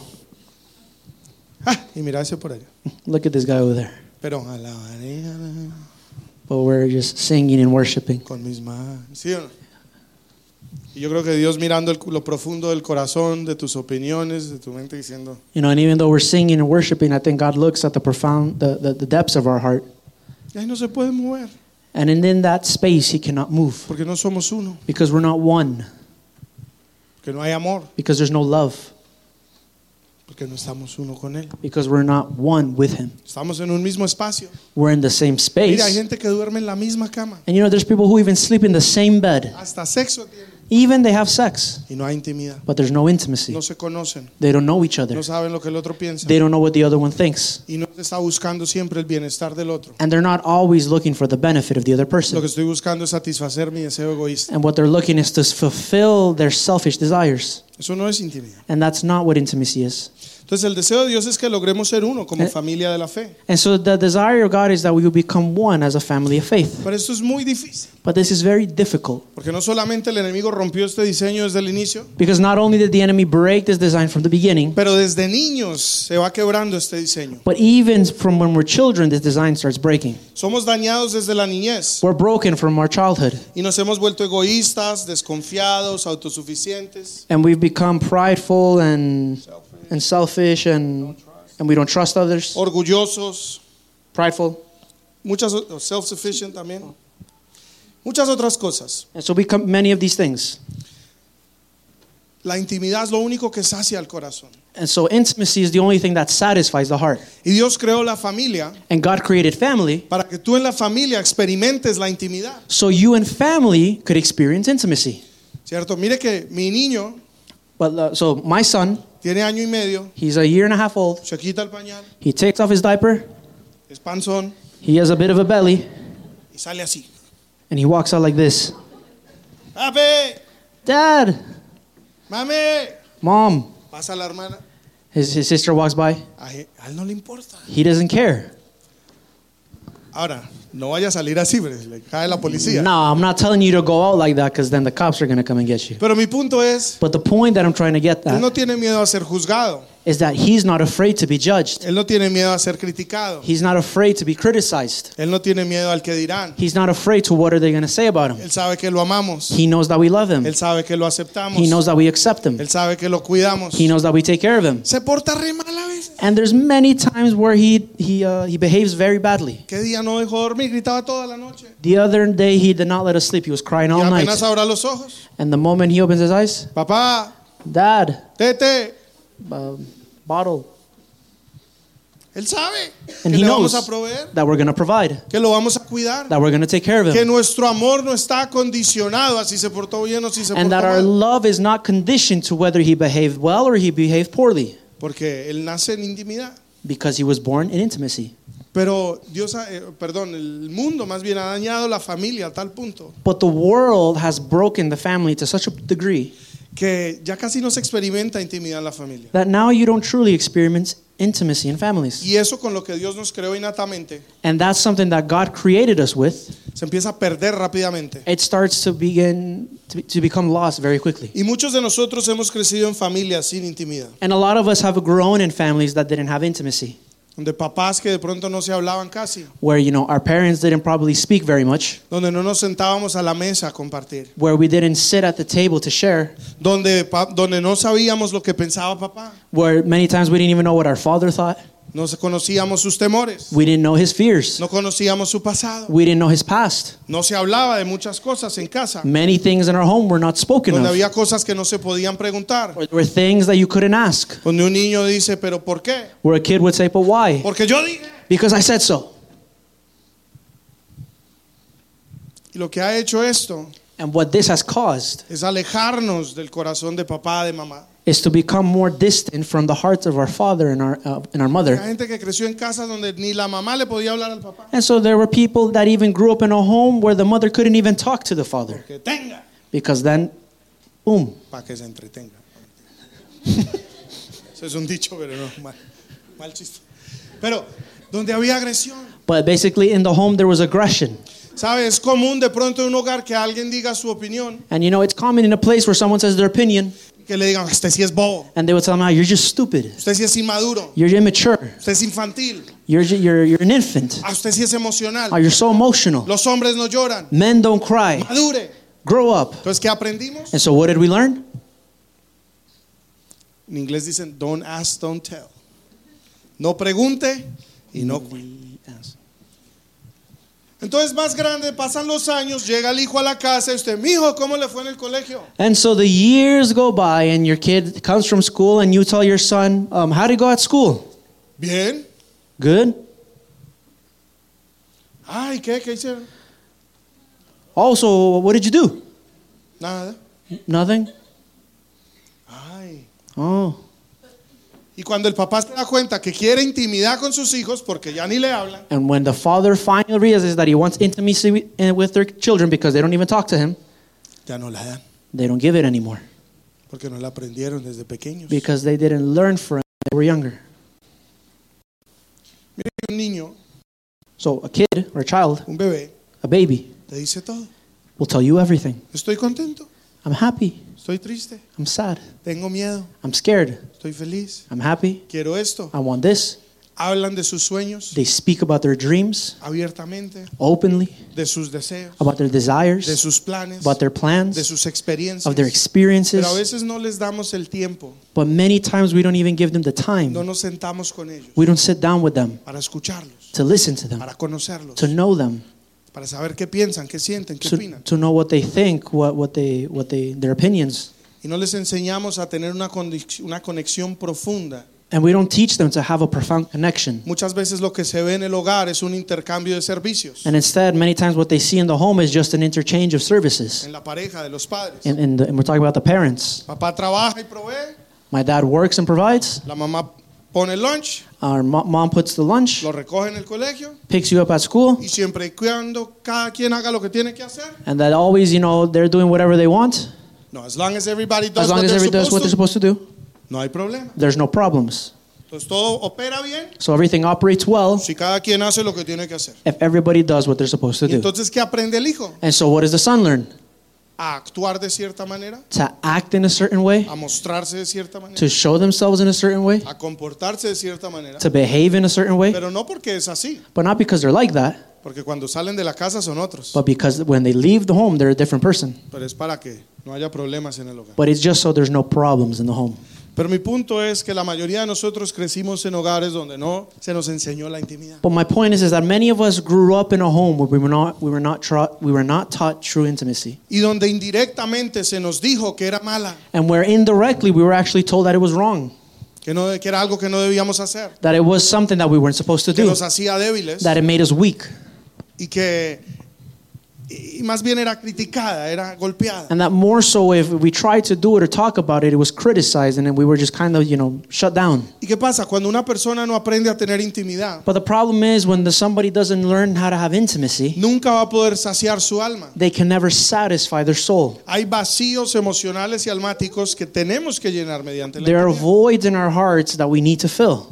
Ah, y mira ese por allá. Look at this guy over there. Pero alabaré But we're just singing and worshiping. con mis manos. ¿Sí o no? Y yo creo que Dios mirando el, lo profundo del corazón, de tus opiniones, de tu mente diciendo, You know, and even though we're singing and worshiping, I think God looks at the profound, the, the, the depths of our heart. y ahí no se puede mover, And in, in that space, He cannot move porque no somos uno, because we're not one, porque no hay amor, because there's no love, porque no estamos uno con Él. because we're not one with Him. Estamos en un mismo espacio. We're in the same Mira, hay space. gente que duerme en la misma cama, And you know, there's people who even sleep in the same bed. hasta sexo tienen, Even they have sex, y no hay intimidad. but there's no intimacy. No se conocen, They don't know each other. no saben lo que el otro piensa, They don't know what the other one thinks. y no se está buscando siempre el bienestar del otro. And they're not always looking for the benefit of the other Lo person. que estoy buscando es satisfacer mi deseo egoísta. And what they're looking is to fulfill their selfish desires. Eso no es intimidad. And that's not what intimacy is. Entonces el deseo de Dios es que logremos ser uno como Eh. familia de la fe. And so the desire of God is that we will become one as a family of faith. Pero esto es muy difícil, But this is very difficult porque no solamente el enemigo rompió este diseño desde el inicio, because not only did the enemy break this design from the beginning, pero desde niños se va quebrando este diseño. but even from when we're children, this design starts breaking. Somos dañados desde la niñez We're broken from our childhood, y nos hemos vuelto egoístas, desconfiados, autosuficientes, and we've become prideful and and selfish, and and we don't trust others. orgullosos, Prideful, muchas self-sufficient también. Muchas otras cosas. and so we become many of these things. La intimidad es lo único que sacia el corazón. And so intimacy is the only thing that satisfies the heart. Y Dios creó la familia And God created family para que tú en la familia experimentes la intimidad, so you and family could experience intimacy. ¿cierto? Mire que mi niño But uh, so my son, tiene año y medio, he's a year and a half old. se quita el pañal, He takes off his diaper. es panzón He has a bit of a belly, y sale así. and he walks out like this. ¡Papi! Dad, ¡Mami! Mom. Pasa la hermana. His, his sister walks by. A él, a él no le importa. He doesn't care. Ahora, no vaya a salir así, pero le cae la policía. No, I'm not telling you to go out like that because then the cops are going to come and get you. Pero mi punto es, But the point that I'm trying to get él at no tiene miedo a ser juzgado. is that he's not afraid to be judged. Él no tiene miedo a ser criticado. He's not afraid to be criticized. Él no tiene miedo al que dirán. He's not afraid to what are they going to say about him. Él sabe que lo amamos. He knows that we love him. Él sabe que lo aceptamos. He knows that we accept him. Él sabe que lo cuidamos. He knows that we take care of him. Se porta re mal a veces. And there's many times where he he uh, he behaves very badly. ¿Qué día no dejó dormir? Gritaba toda la noche. The other day he did not let us sleep. He was crying Y all night. apenas abra los ojos. And the moment he opens his eyes, Papá, Dad, tete. uh, bottle. Él sabe And que he le knows vamos a proveer, that we're going to provide, que lo vamos a cuidar, that we're going to take care of que him, nuestro amor no está condicionado a si se portó bien o si se and portó that our mal. love is not conditioned to whether he behaved well or he behaved poorly, Porque él nace en intimidad. because he was born in intimacy. Pero Dios, ha- eh, perdón, el mundo más bien ha dañado la familia a tal punto But the world has broken the family to such a degree que ya casi no se experimenta intimidad en la familia. that now you don't truly experience intimacy in families. Y eso con lo que Dios nos creó innatamente And that's something that God created us with. se empieza a perder rápidamente. It starts to begin to, be- to become lost very quickly. Y muchos de nosotros hemos crecido en familias sin intimidad, And a lot of us have grown in families that didn't have intimacy, donde papás que de pronto no se hablaban casi, where, you know, our parents didn't probably speak very much, donde no nos sentábamos a la mesa a compartir, where we didn't sit at the table to share, donde, pa- donde no sabíamos lo que pensaba papá, where many times we didn't even know what our father thought. no conocíamos sus temores, We didn't know his fears. no conocíamos su pasado, We didn't know his past. no se hablaba de muchas cosas en casa, Many things in our home were not spoken donde of. había cosas que no se podían preguntar, There were things that you couldn't ask, donde un niño dice, pero ¿por qué? where a kid would say, but why? Porque yo dije. Because I said so. Y lo que ha hecho esto And what this has caused es alejarnos del corazón de papá, de mamá. is to become more distant from the hearts of our father and our, uh, and our Hay mother. gente que creció en casas donde ni la mamá le podía hablar al papá. And so there were people that even grew up in a home where the mother couldn't even talk to the father. Que tenga Because then, boom. para que se entretenga. Eso es un dicho, pero no, mal, mal chiste. Pero donde había agresión. But basically in the home there was aggression. ¿Sabe? Es común de pronto en un hogar que alguien diga su opinión, And you know, it's common in a place where someone says their opinion que le digan, este sí es bobo, and they would tell them, oh, you're just stupid. usted sí es inmaduro, You're immature. usted es infantil, You're, ju- you're, you're an infant. a usted sí es emocional, Oh, you're so emotional. los hombres no lloran, Men don't cry. madure. Grow up. Entonces, ¿qué aprendimos? And so what did we learn? En inglés dicen, don't ask, don't tell. No pregunte y no cuente. Entonces, más grande, pasan los años, llega el hijo a la casa y usted, mijo, ¿cómo le fue en el colegio? And so the years go by and your kid comes from school and you tell your son, um, how did it go at school? Bien. Good. Ay, ¿qué? ¿Qué hicieron? Also, what did you do? Nada. Nothing. Ay. Oh. Y cuando el papá se da cuenta que quiere intimidad con sus hijos, porque ya ni le hablan, And when the father finally realizes that he wants intimacy with with their children because they don't even talk to him, ya no la dan, they don't give it anymore porque no la aprendieron desde pequeños. because they didn't learn from they were younger. Mire que un niño, So a kid or a child, un bebé, a baby, te dice todo. will tell you everything. Estoy contento, I'm happy. estoy triste, I'm sad. tengo miedo, I'm scared. estoy feliz, I'm happy. quiero esto. I want this. Hablan de sus sueños They speak about their dreams abiertamente, openly, de sus deseos, about their de desires, sus planes, about their de plans, sus experiencias. of their experiences. Pero a veces no les damos el tiempo, But many times we don't even give them the time. no nos sentamos con ellos We don't sit down with them para escucharlos, to listen to them, para conocerlos, to know them, para saber qué piensan, qué sienten, qué to, opinan. to know what they think, what, what they, what they, their opinions. Y no les enseñamos a tener una conex- una conexión profunda. And we don't teach them to have a profound connection. Muchas veces lo que se ve en el hogar es un intercambio de servicios And instead, many times what they see in the home is just an interchange of services. en la pareja de los padres. And, and, the, and we're talking about the parents. Papá trabaja y provee, My dad works and provides. la mamá pone el lunch, Our mo- mom puts the lunch, lo recoge en el colegio picks you up at school, y siempre y cuando cada quien haga lo que tiene que hacer. and that always, you know, they're doing whatever they want. No, as long as everybody does As long what as they're everybody does what they're supposed to, supposed to do, no hay problema. there's no problems. Entonces todo opera bien So everything operates well si cada quien hace lo que tiene que hacer. if everybody does what they're supposed to Y do. entonces, ¿qué aprende el hijo? And so what does the son learn? A actuar de cierta manera, To act in a certain way, a mostrarse de cierta manera, to show themselves in a certain way, a comportarse de cierta manera. to behave in a certain way, Pero no porque es así, but not because they're like that, porque cuando salen de la casa son otros. but because when they leave the home, they're a different person. Pero es para que no haya problemas en el hogar. But it's just so there's no problems in the home. Pero mi punto es que la mayoría de nosotros crecimos en hogares donde no se nos enseñó la intimidad. But my point is, is that many of us grew up in a home where we were not, we were not, tra- we were not taught true intimacy, Y donde indirectamente se nos dijo que era mala, and where indirectly we were actually told that it was wrong, que, no, que era algo que no debíamos hacer, that it was something that we weren't supposed to que do, nos hacía débiles that it made us weak, y que y más bien era criticada, era golpeada. and that more so if we tried to do it or talk about it, it was criticized, and then we were just kind of, you know, shut down. ¿Y qué pasa? Cuando una persona no aprende a tener intimidad, But the problem is when the, somebody doesn't learn how to have intimacy, nunca va a poder saciar su alma. they can never satisfy their soul. Hay vacíos emocionales y almáticos que tenemos que llenar mediante la There are intimidad. voids in our hearts that we need to fill,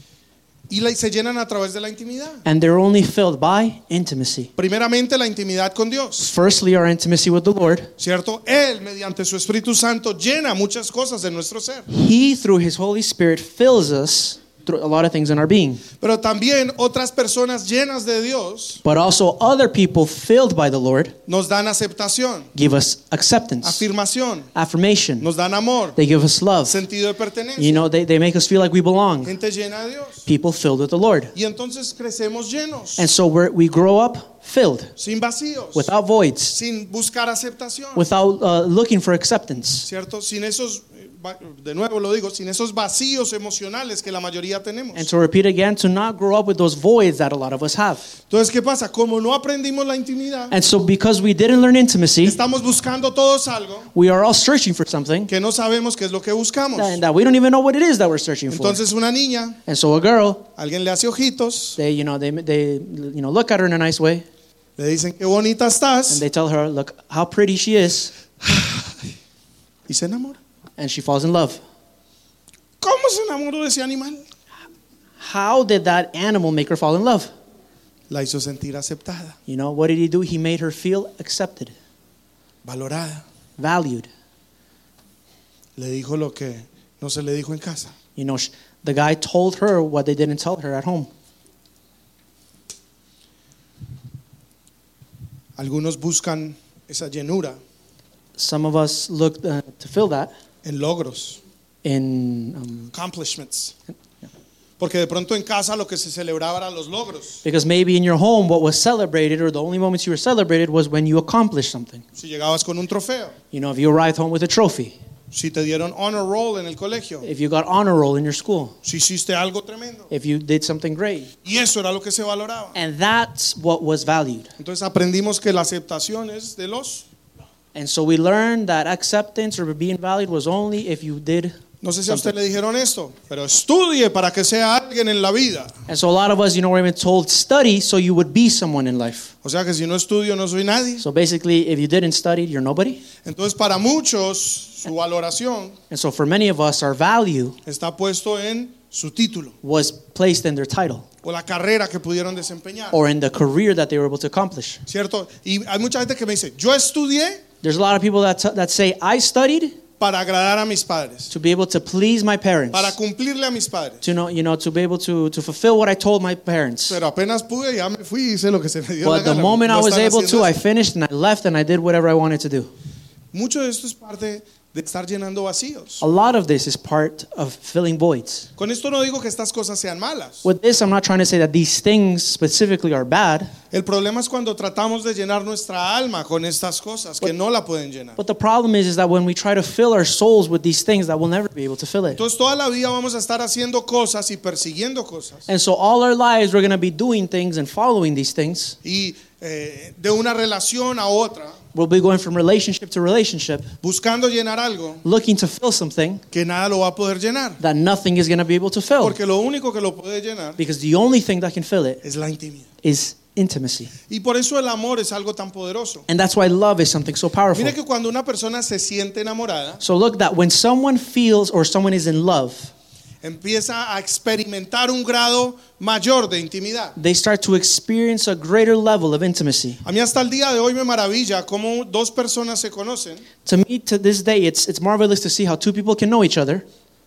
Y la- se llenan a través de la intimidad. and they're only filled by intimacy. Primeramente la intimidad con Dios, Firstly, our intimacy with the Lord. ¿cierto? Él, mediante su Espíritu Santo, llena muchas cosas de nuestro ser. He, through His Holy Spirit, fills us through a lot of things in our being. Pero también otras personas llenas de Dios But also other people filled by the Lord nos dan aceptación, give us acceptance, afirmación, affirmation. nos dan amor, They give us love. sentido de pertenencia. You know, they, they make us feel like we belong. Gente llena de Dios. People filled with the Lord. Y entonces crecemos llenos, And so we're, we grow up filled, sin vacíos, without voids, sin buscar aceptación, without uh, looking for acceptance. ¿cierto? Sin esos, eh, va- de nuevo lo digo, sin esos vacíos emocionales que la mayoría tenemos. And to repeat again, to not grow up with those voids that a lot of us have. Entonces, ¿qué pasa? Como no aprendimos la intimidad, And so because we didn't learn intimacy, estamos buscando todos algo we are all searching for something que no sabemos qué es lo que buscamos. and that we don't even know what it is that we're searching for. Entonces, una niña, And so a girl, alguien le hace ojitos, they, you know, they, they, you know, look at her in a nice way, le dicen qué bonita and estás they tell her, look how pretty she is, y se enamora. and she falls in love. ¿Cómo se enamoró de ese animal? How did that animal make her fall in love? La hizo sentir aceptada, You know, what did he do? He made her feel accepted, valorada. valued. Le dijo lo que no se le dijo en casa. You know, sh- the guy told her what they didn't tell her at home. Algunos buscan esa llenura Some of us look uh, to fill that en logros, in um, accomplishments. Porque de pronto en casa lo que se celebraba eran los logros. because maybe in your home what was celebrated or the only moments you were celebrated was when you accomplished something. Si llegabas con un trofeo, You know, if you arrived home with a trophy, si te dieron honor roll en el colegio, if you got honor roll in your school, si hiciste algo tremendo. if you did something great. Y eso era lo que se valoraba. And that's what was valued. Entonces aprendimos que la aceptación es de los. And so we learned that acceptance or being valued was only if you did. No sé si a usted le dijeron esto, pero estudie para que sea alguien en la vida. And so a lot of us, you know, we're even told study so you would be someone in life. O sea que si no estudio no soy nadie. So basically, if you didn't study, you're nobody. Entonces para muchos su valoración And so for many of us, our value está puesto en su título was placed in their title o la carrera que pudieron desempeñar, or in the career that they were able to accomplish. ¿cierto? Y hay mucha gente que me dice, yo estudié There's a lot of people that, t- that say, I studied para agradar a mis padres, to be able to please my parents, para cumplirle a mis padres. to know, you know, to be able to, to fulfill what I told my parents. Pero apenas pude, ya me fui y hice lo que se me dio la But the gana. moment No I was están able haciendo to, I eso. finished and I left and I did whatever I wanted to do. Mucho de esto es parte de estar llenando vacíos. A lot of this is part of filling voids. Con esto no digo que estas cosas sean malas. With this, I'm not trying to say that these things specifically are bad, El problema es cuando tratamos de llenar nuestra alma con estas cosas que no la pueden llenar. but the problem is, is that when we try to fill our souls with these things, that we'll never be able to fill it. Entonces toda la vida vamos a estar haciendo cosas y persiguiendo cosas. And so all our lives, we're going to be doing things and following these things. Y eh, de una relación a otra, We'll be going from relationship to relationship, buscando llenar algo looking to fill something que nada lo va a poder llenar. that nothing is going to be able to fill. Porque lo único que lo puede llenar Because the only thing that can fill it es la intimidad. is intimacy. Y por eso el amor es algo tan poderoso. And that's why love is something so powerful. Mire que cuando una persona se siente enamorada, So look, that when someone feels or someone is in love, empieza a experimentar un grado mayor de intimidad. they start to experience a greater level of intimacy. A mí hasta el día de hoy me maravilla cómo dos personas se conocen To me, to this day, it's, it's marvelous to see how two people can know each other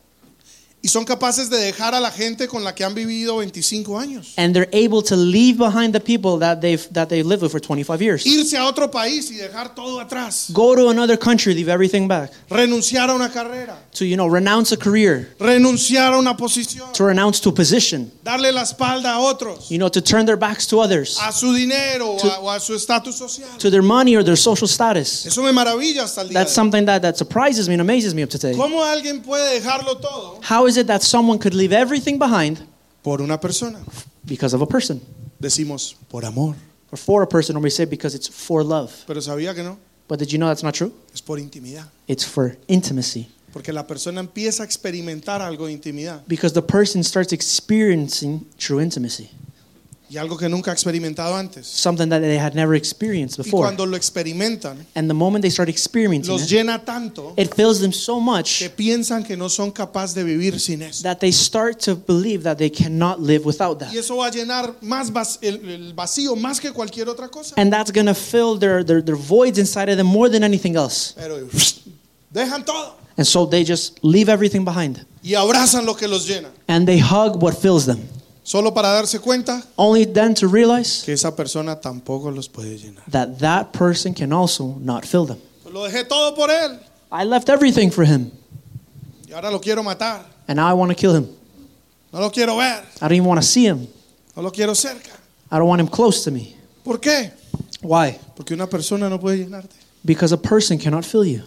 y son capaces de dejar a la gente con la que han vivido veinticinco años. and they're able to leave behind the people that they've, that they've lived with for twenty-five years. Irse a otro país y dejar todo atrás. Go to another country, leave everything back. Renunciar a una carrera. To, you know, renounce a career, Renunciar a una posición. to renounce to a position, Darle la espalda a otros. you know, to turn their backs to others, A su dinero o a, o a su estatus social. to their money or their social status. Eso me maravilla hasta el día That's de hoy. something that, that surprises me and amazes me up to today. ¿Cómo alguien puede dejarlo todo How is it that someone could leave everything behind por una persona? because of a person? Decimos, por amor. Or for a person, or we say because it's for love. Pero sabía que no, But did you know that's not true? es por intimidad. It's for intimacy. Porque la persona empieza a experimentar algo de intimidad Because the person starts experiencing true intimacy. y algo que nunca ha experimentado antes. Something that they had never experienced Y before. cuando lo experimentan, And the moment they start experiencing los it, llena tanto it fills them so much que piensan que no son capaces de vivir sin eso. that they start to believe that they cannot live without that. Y eso va a llenar más vac- el, el vacío más que cualquier otra cosa. And that's going to fill their, their, their voids inside of them more than anything else. Pero dejan todo And so they just leave everything behind. y abrazan lo que los llena. And they hug what fills them. Solo para darse cuenta Only then to realize que esa persona tampoco los puede llenar. that that person can also not fill them. Lo dejé todo por él I left everything for him, y ahora lo quiero matar. and now I want to kill him. No lo quiero ver. I don't even want to see him. No lo quiero cerca. I don't want him close to me. ¿Por qué? Why? Porque una persona no puede llenarte. Because a person cannot fill you.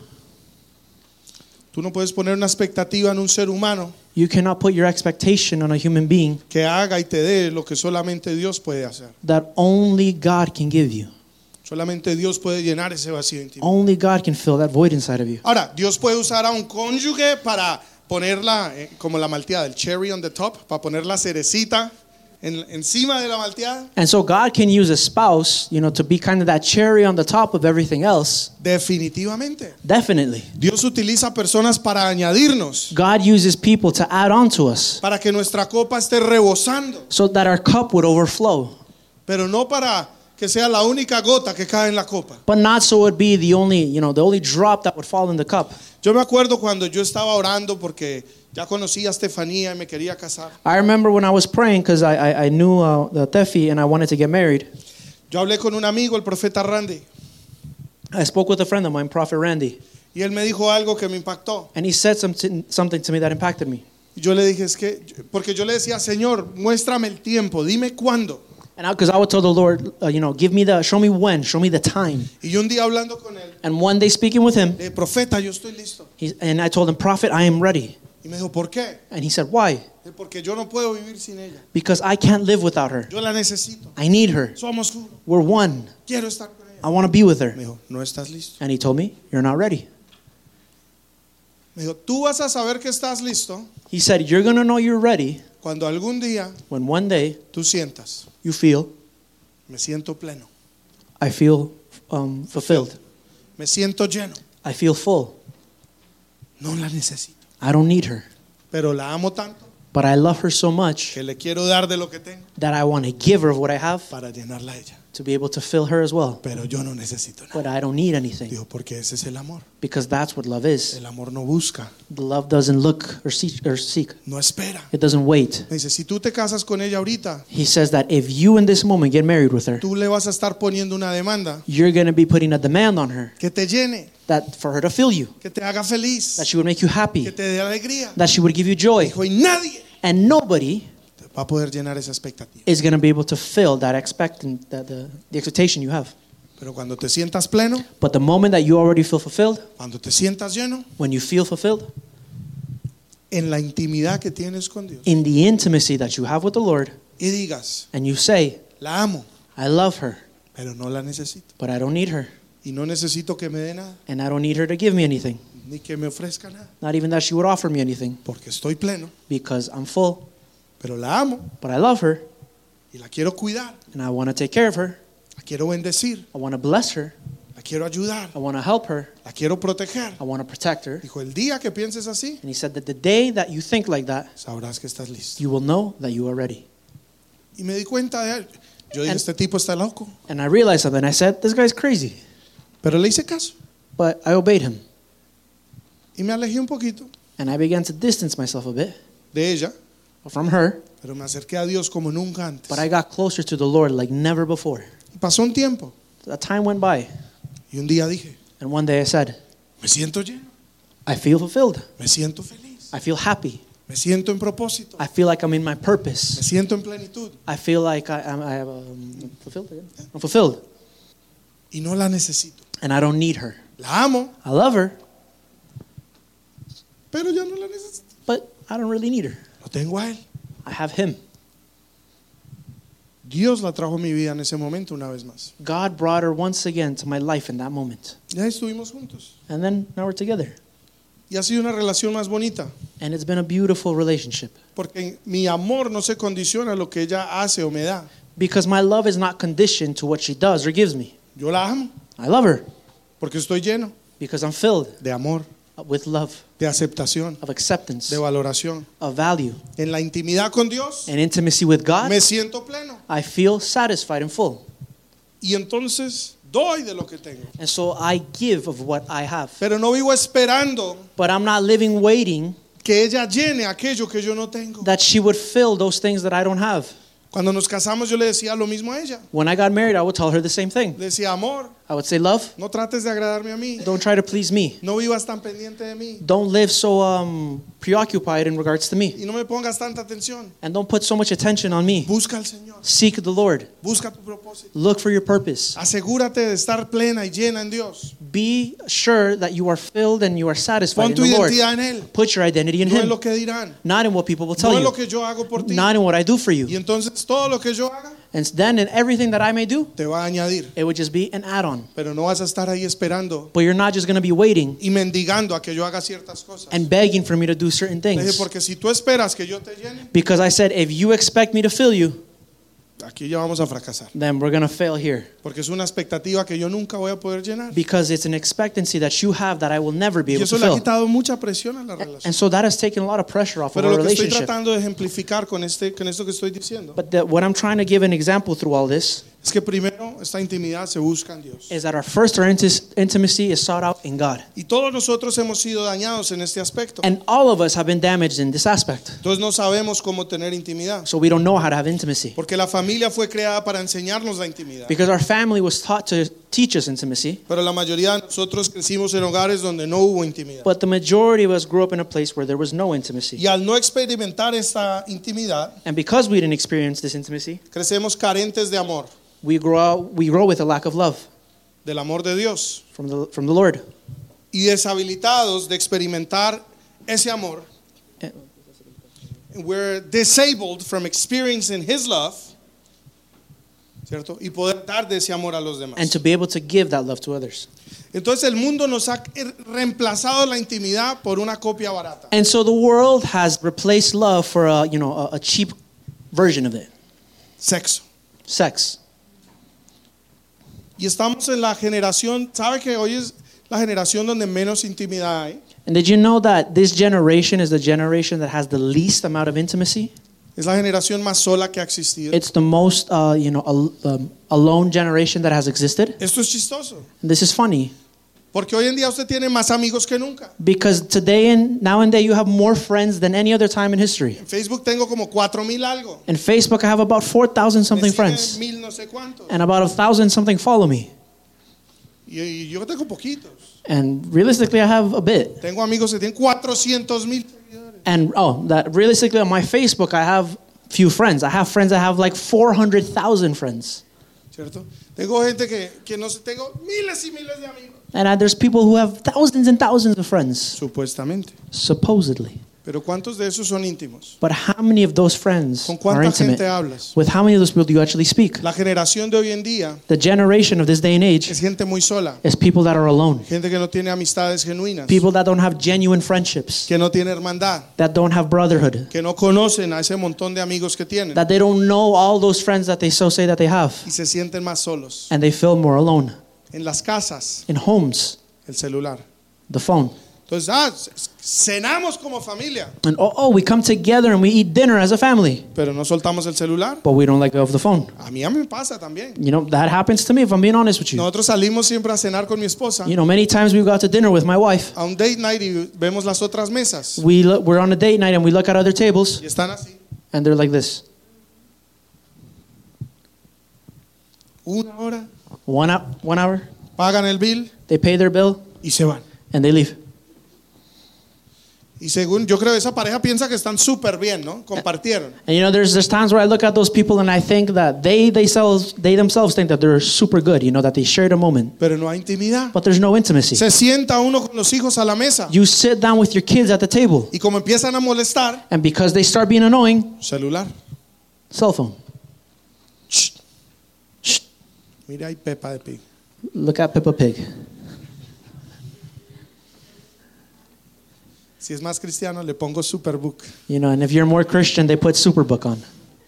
Tú no puedes poner una expectativa en un ser humano You cannot put your expectation on a human being que haga y te dé lo que solamente Dios puede hacer. that only God can give you. Solamente Dios puede llenar ese vacío íntimo. Only God can fill that void inside of you. Ahora, Dios puede usar a un cónyuge para ponerla, eh, como la malteada, el cherry on the top, para poner la cerecita en, encima de la malteada. And so God can use a spouse, you know, to be kind of that cherry on the top of everything else. Definitivamente. Definitely. Dios utiliza personas para añadirnos, God uses people to add on to us para que nuestra copa esté rebosando, so that our cup would overflow. pero no para que sea la única gota que cae en la copa. But not so it would be the only, you know, the only drop that would fall in the cup. Yo me acuerdo cuando yo estaba orando porque ya conocía a Estefanía y me quería casar. I remember when I was praying because I, I, I knew uh, the Tefi and I wanted to get married. Yo hablé con un amigo, el profeta Randy, I spoke with a friend of mine, Prophet Randy, y él me dijo algo que me impactó. and he said something, something to me that impacted me. Y yo le dije, es que, porque yo le decía, Señor, muéstrame el tiempo, dime cuándo. And because I, I would tell the Lord, uh, you know, give me the, show me when, show me the time. Y yo un día hablando con él, And one day speaking with him, le dije, profeta, yo estoy listo. he, and I told him, Prophet, I am ready. Y me dijo, ¿por qué? And he said, why? Dije, porque yo no puedo vivir sin ella. Because I can't live without her. Yo la necesito. I need her. Somos uno. We're one. Quiero estar con ella. I want to be with her. Me dijo, no estás listo. And he told me, you're not ready. Me dijo, tú vas a saber que estás listo He said, you're going to know you're ready cuando algún día when one day tú sientas, you feel, me siento pleno, I feel um, fulfilled. me siento lleno. I feel full. No la necesito. I don't need her. Pero la amo tanto But I love her so much que le quiero dar de lo que tengo that I want to give her of what I have para llenarla a ella. to be able to fill her as well. Pero yo no necesito nada. But I don't need anything Digo, porque ese es el amor. because that's what love is. El amor no busca, The love doesn't look or seek, or seek. no espera. It doesn't wait. Me dice, si tú te casas con ella ahorita, He says that if you in this moment get married with her, tú le vas a estar poniendo una demanda you're going to be putting a demand on her que te llene, that for her to fill you, que te haga feliz, that she would make you que happy, te dé alegría. that she would give you joy. Dijo, y nadie And nobody te va a poder llenar esa expectativa. is going to be able to fill that expectant, that the, the expectation you have. Pero cuando te sientas pleno, But the moment that you already feel fulfilled, cuando te sientas lleno, when you feel fulfilled, en la intimidad que tienes con Dios, in the intimacy that you have with the Lord, y digas, and you say, la amo, I love her, pero no la necesito. but I don't need her, Y no necesito que me dé nada, and I don't need her to give me anything, ni que me ofrezca nada, not even that she would offer me anything, porque estoy pleno, because I'm full, pero la amo but I love her, y la quiero cuidar, and I want to take care of her, la quiero bendecir, I want to bless her, la quiero ayudar, I want to help her, la quiero proteger. I want to protect her. Dijo, el día que pienses así, And he said that the day that you think like that, sabrás que estás listo. you will know that you are ready. Y me di cuenta de algo. Yo dije, And- este tipo está loco. And I realized something. I said, this guy's crazy. Pero le hice caso. But I obeyed him. Y me alejé un poquito And I began to distance myself a bit de ella, from her. pero me acerqué a Dios como nunca antes. But I got closer to the Lord like never before. Y pasó un tiempo. A time went by. Y un día dije, And one day I said, me siento lleno, I feel fulfilled. me siento feliz, I feel happy. me siento en propósito, I feel like I'm in my me purpose. siento en plenitud. I feel like I, I'm, I have, um, fulfilled again? I'm fulfilled. Y no la necesito. And I don't need her. La amo, I love her, pero ya no la necesito. but I don't really need her. Lo tengo a él. I have him. Dios la trajo a mi vida en ese momento una vez más. God brought her once again to my life in that moment. Ya estuvimos juntos. And then now we're together. Y ha sido una relación más bonita. And it's been a beautiful relationship. Porque mi amor no se condiciona a lo que ella hace o me da. Because my love is not conditioned to what she does or gives me. Yo la amo I love her porque estoy lleno because I'm filled de amor, with love, de aceptación, of acceptance, de valoración. of value. En la intimidad con Dios And intimacy with God, me siento pleno. I feel satisfied and full. Y entonces doy de lo que tengo. And so I give of what I have. Pero no vivo esperando But I'm not living waiting que ella llene aquello que yo no tengo. that she would fill those things that I don't have. Cuando nos casamos yo le decía lo mismo a ella. When I got married, I would tell her the same thing. Le decía, amor, I would say, love, no trates de agradarme a mí. don't try to please me. No vivas tan pendiente de mí. Don't live so um, preoccupied in regards to me. Y no me pongas tanta atención. And don't put so much attention on me. Busca al Señor. Seek the Lord. Busca tu propósito. Look for your purpose. Asegúrate de estar plena y llena en Dios. Be sure that you are filled and you are satisfied Pon in tu the Lord. identidad en Él. Put your identity in No en Him. lo que dirán. Not in what people will tell No en lo you. que yo hago por ti. Not in what I do for Y you. entonces todo lo que yo haga And then in everything that I may do, te va a añadir. it would just be an add-on. Pero no vas a estar ahí esperando But you're not just going to be waiting y mendigando a que yo haga ciertas cosas. and begging for me to do certain Le dije, things. porque si tú esperas que yo te llene, Because I said, if you expect me to fill you, aquí ya vamos a fracasar. then we're going to fail here. Porque es una expectativa que yo nunca voy a poder llenar. Because it's an expectancy that you have that I will never be Y able eso to le ha fill. quitado mucha presión a la relación. And so that has taken a lot of pressure off of Pero our lo que estoy relationship. tratando de ejemplificar con, este, con esto que estoy diciendo But the, what I'm trying to give an example through all this es que primero esta intimidad se busca en Dios. is that our first our inti- intimacy is sought out in God. Y todos nosotros hemos sido dañados en este aspecto. And all of us have been damaged in this aspect. Entonces no sabemos cómo tener intimidad. So we don't know how to have intimacy. Porque la familia fue creada para enseñarnos la intimidad. Because our family was taught to teach us intimacy. Pero la mayoría de nosotros crecimos en hogares donde no hubo intimidad. But the majority of us grew up in a place where there was no intimacy. Y al no experimentar esta intimidad, And because we didn't experience this intimacy, crecemos carentes de amor, we grow we grow with a lack of love del amor de Dios. from the from the Lord. Y deshabilitados de experimentar ese amor. We're disabled from experiencing His love, ¿cierto? Y poder dar de ese amor a los demás. And to be able to give that love to others. Entonces el mundo nos ha reemplazado la intimidad por una copia barata. And so the world has replaced love for a, you know, a, a cheap version of it. Sexo. Sex. Y estamos en la generación, ¿sabe que hoy es la generación donde menos intimidad hay? And did you know that this generation is the generation that has the least amount of intimacy? Es la generación más sola que ha existido. It's the most, uh, you know, al- um, alone generation that has existed. Esto es chistoso. And this is funny Porque hoy en día usted tiene más amigos que nunca. because today and now and day you have more friends than any other time in history. En Facebook tengo como cuatro mil algo. In Facebook, I have about four thousand Me something siguen friends, mil no sé cuántos. and about a thousand something follow me. Y, y yo tengo poquitos. And realistically, I have a bit. Tengo amigos que tienen cuatrocientos mil seguidores. And oh, that realistically on my Facebook, I have few friends. I have friends that have like four hundred thousand friends. ¿Cierto? Tengo gente que, que no sé, tengo miles y miles de amigos. And uh, there's people who have thousands and thousands of friends, Supuestamente. supposedly. Pero ¿cuántos de esos son íntimos? But how many of those friends ¿Con are cuánta intimate? gente hablas? With how many of those people do you actually speak? La generación de hoy en día The generation of this day and age es gente muy sola. is people that are alone, Gente que no tiene amistades genuinas. people that don't have genuine friendships, Que no tiene hermandad. that don't have brotherhood, Que no conocen a ese montón de amigos que tienen. that they don't know all those friends that they so say that they have, Y se sienten más solos. and they feel more alone. En las casas, In homes, el celular. the phone. Entonces, ah, cenamos como familia, And oh, oh, we come together and we eat dinner as a family, pero no soltamos el celular. but we don't let go of the phone. A mí a mí me pasa también. You know, that happens to me if I'm being honest with you. Nosotros salimos siempre a cenar con mi esposa You know, many times we go out to dinner with my wife. a un date night y vemos las otras mesas We look, we're on a date night and we look at other tables y están así, and they're like this. una hora, One, hou- one hour, pagan el bill they pay their bill y se van. and they leave. Y según yo creo esa pareja piensa que están súper bien, ¿no? Compartieron. And you know, there's there's times where I look at those people and I think that they themselves they themselves think that they're super good, you know, that they shared a moment. Pero no hay intimidad. But there's no intimacy. Se sienta uno con los hijos a la mesa You sit down with your kids at the table, y como empiezan a molestar, and because they start being annoying, celular. cell phone. Shh. Shh. Mira ahí Peppa de Pig. Look at Peppa Pig. Si es más cristiano le pongo Superbook You know, and if you're more Christian, they put Superbook on.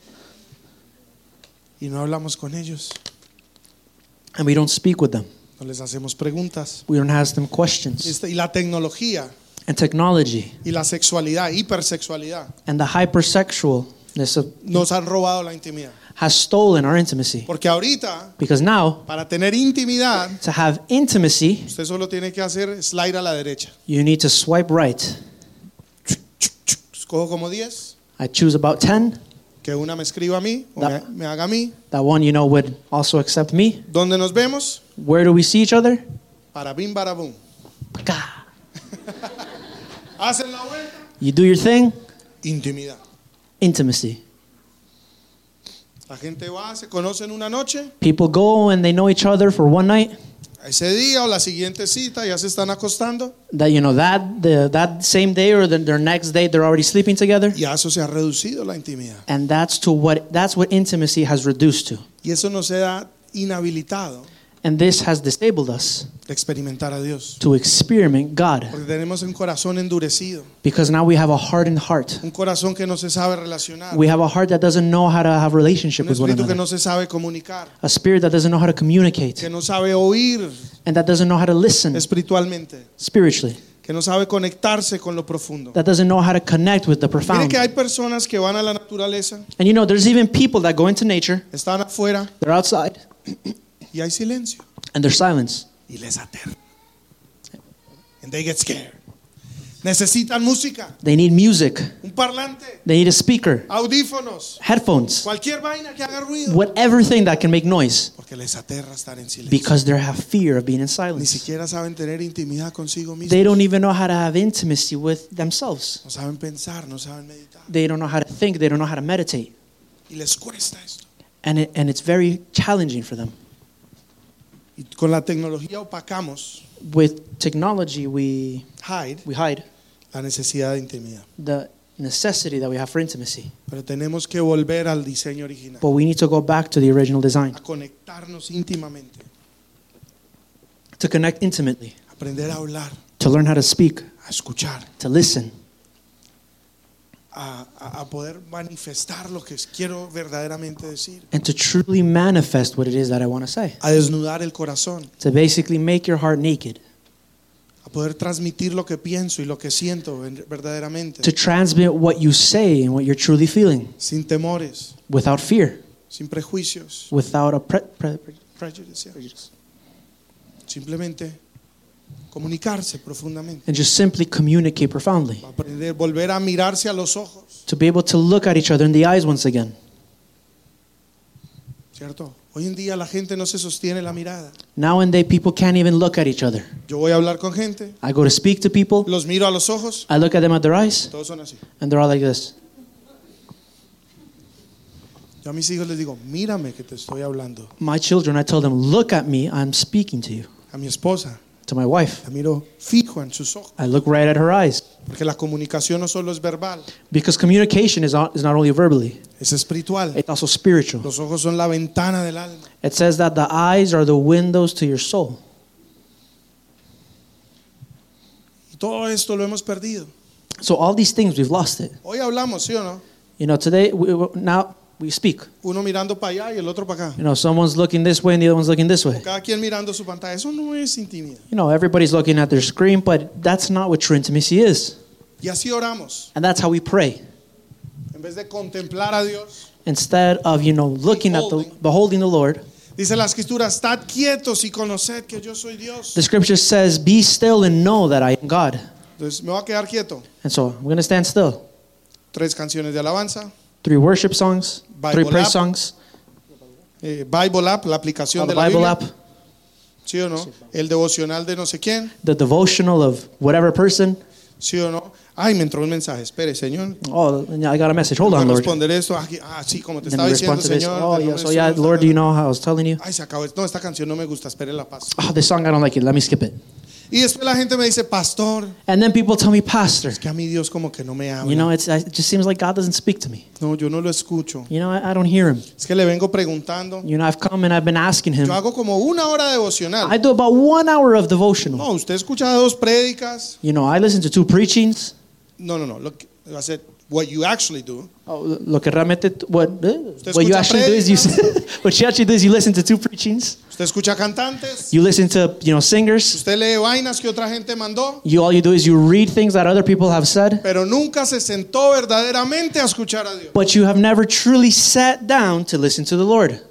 y no hablamos con ellos. And we don't speak with them. No les hacemos preguntas. We don't ask them questions. Este- Y la tecnología And technology y la sexualidad, hipersexualidad, and the hypersexualness of, nos han robado la intimidad. has stolen our intimacy. Porque ahorita, Because now, para tener intimidad, to have intimacy, usted solo tiene que hacer slide a la derecha. you need to swipe right. Escojo como diez, I choose about ten. que una me escriba a mí o me, me haga a mí. That one, you know, would also accept me. ¿Dónde nos vemos? Where do we see each other? Para bim, para boom. Paka. Hacen la vuelta. You do your thing, Intimidad. intimacy. La gente va, se conocen una noche, People go and they know each other for one night. ese día o la siguiente cita ya se están acostando That, you know, that the, that same day or the, their next day, they're already sleeping together. y a eso se ha reducido la intimidad. And that's to what that's what intimacy has reduced to. Y eso nos ha inhabilitado And this has disabled us de experimentar a Dios. to experiment God. Porque tenemos un corazón endurecido, Because now we have a hardened heart. un corazón que no se sabe relacionar, We have a heart that doesn't know how to have a relationship un with one espíritu que another. no se sabe comunicar, A spirit that doesn't know how to communicate. que no sabe oír And that doesn't know how to listen espiritualmente, spiritually. que no sabe conectarse con lo profundo. That doesn't know how to connect with the Mire profound. que hay personas que van a la naturaleza, And you know, there's even people that go into nature, están afuera they're outside, y hay silencio and there's silence. y les aterra. And they get scared. Necesitan música, They need music. un parlante, They need a speaker, audífonos, headphones, cualquier vaina que haga ruido, whatever thing that can make noise. porque les aterra estar en silencio. Because they have fear of being in Ni silence. siquiera saben tener intimidad consigo mismos. They don't even know how to have intimacy with themselves. No saben pensar, no saben meditar. They don't know how to think. They don't know how to meditate. Y les cuesta esto. And, it, and it's very challenging for them. Y con la tecnología opacamos, With technology, we, hide, we hide la necesidad de intimidad. the necessity that we have for intimacy. Pero tenemos que volver al diseño original, But we need to go back to the original design. a conectarnos íntimamente, To connect intimately. aprender a hablar, To learn how to speak. a escuchar, To listen. a, a, a poder manifestar lo que quiero verdaderamente decir, And to truly manifest what it is that I want to say. a desnudar el corazón, To basically make your heart naked. a poder transmitir lo que pienso y lo que siento verdaderamente, to transmit what you say and what you're truly feeling sin temores, without fear, sin prejuicios, without a pre- pre- prejudice, simplemente comunicarse profundamente, and just simply communicate profoundly, aprender, volver a mirarse a los ojos, to be able to look at each other in the eyes once again. ¿cierto? Hoy en día la gente no se sostiene la mirada. Now and day, people can't even look at each other. Yo voy a hablar con gente, I go to speak to people, los miro a los ojos, I look at them at their eyes, todos son así. and they're all like this. Yo a mis hijos les digo, mírame que te estoy hablando. My children, I tell them, look at me, I'm speaking to you. A mi esposa, To my wife, la miro fijo en sus ojos, I look right at her eyes. porque la comunicación no solo es verbal, Because communication is not, is not only verbally, es espiritual. it's also spiritual. Los ojos son la ventana del alma. It says that the eyes are the windows to your soul. Y todo esto lo hemos perdido. So all these things, we've lost it. Hoy hablamos, ¿sí o no? You know, today, we, we- now we speak. Uno mirando para allá y el otro para acá. You know, someone's looking this way and the other one's looking this way. Cada quien mirando su pantalla. Eso no es intimidad. You know, everybody's looking at their screen, but that's not what true intimacy is. Y así oramos. And that's how we pray. En vez de contemplar a Dios, Instead of, you know, looking at the, beholding the Lord, dice la escritura, estad quietos y conoced que yo soy Dios. the scripture says, be still and know that I am God. Entonces me voy a quedar quieto. And so I'm going to stand still. Tres canciones de alabanza. Three worship songs, three Bible praise app. songs, Eh, Bible app, la aplicación oh, the de la Bible Biblia. app, ¿Sí o no? El devocional de no sé quién. the devotional of whatever person. ¿Sí o no? Ay, me entró un mensaje. Espere, Señor. Oh, I got a message. Hold Voy a on, Lord. responder esto. Aquí- Ah, sí, como te Then estaba we diciendo, respond to this. Señor. Oh, déjame yeah, so esto, yeah, esto, Lord, esto. do you know how I was telling you? Ay, se acabó. No, esta canción no me gusta. Espere la paz. Oh, this song, I don't like it. Let me skip it. Y después la gente me dice, pastor, And then people tell me, Pastor, es que a mí Dios como que no me habla. you know, it's, it just seems like God doesn't speak to me. No, yo no lo escucho. You know, I, I don't hear him. Es que le vengo preguntando. You know, I've come and I've been asking him. Yo hago como una hora devocional. I do about one hour of devotional. No, usted escucha dos prédicas. You know, I listen to two preachings. No, no, no. Lo que, I said, what you actually do. Oh, lo que realmente, what, eh, Usted what you escucha actually do is you, what you actually do is you listen to two preachings. Usted escucha cantantes. You listen to, you know, singers. Usted lee vainas que otra gente mandó. You all you do is you read things that other people have said, Pero nunca se sentó verdaderamente a escuchar a Dios. but you have never truly sat down to listen to the Lord,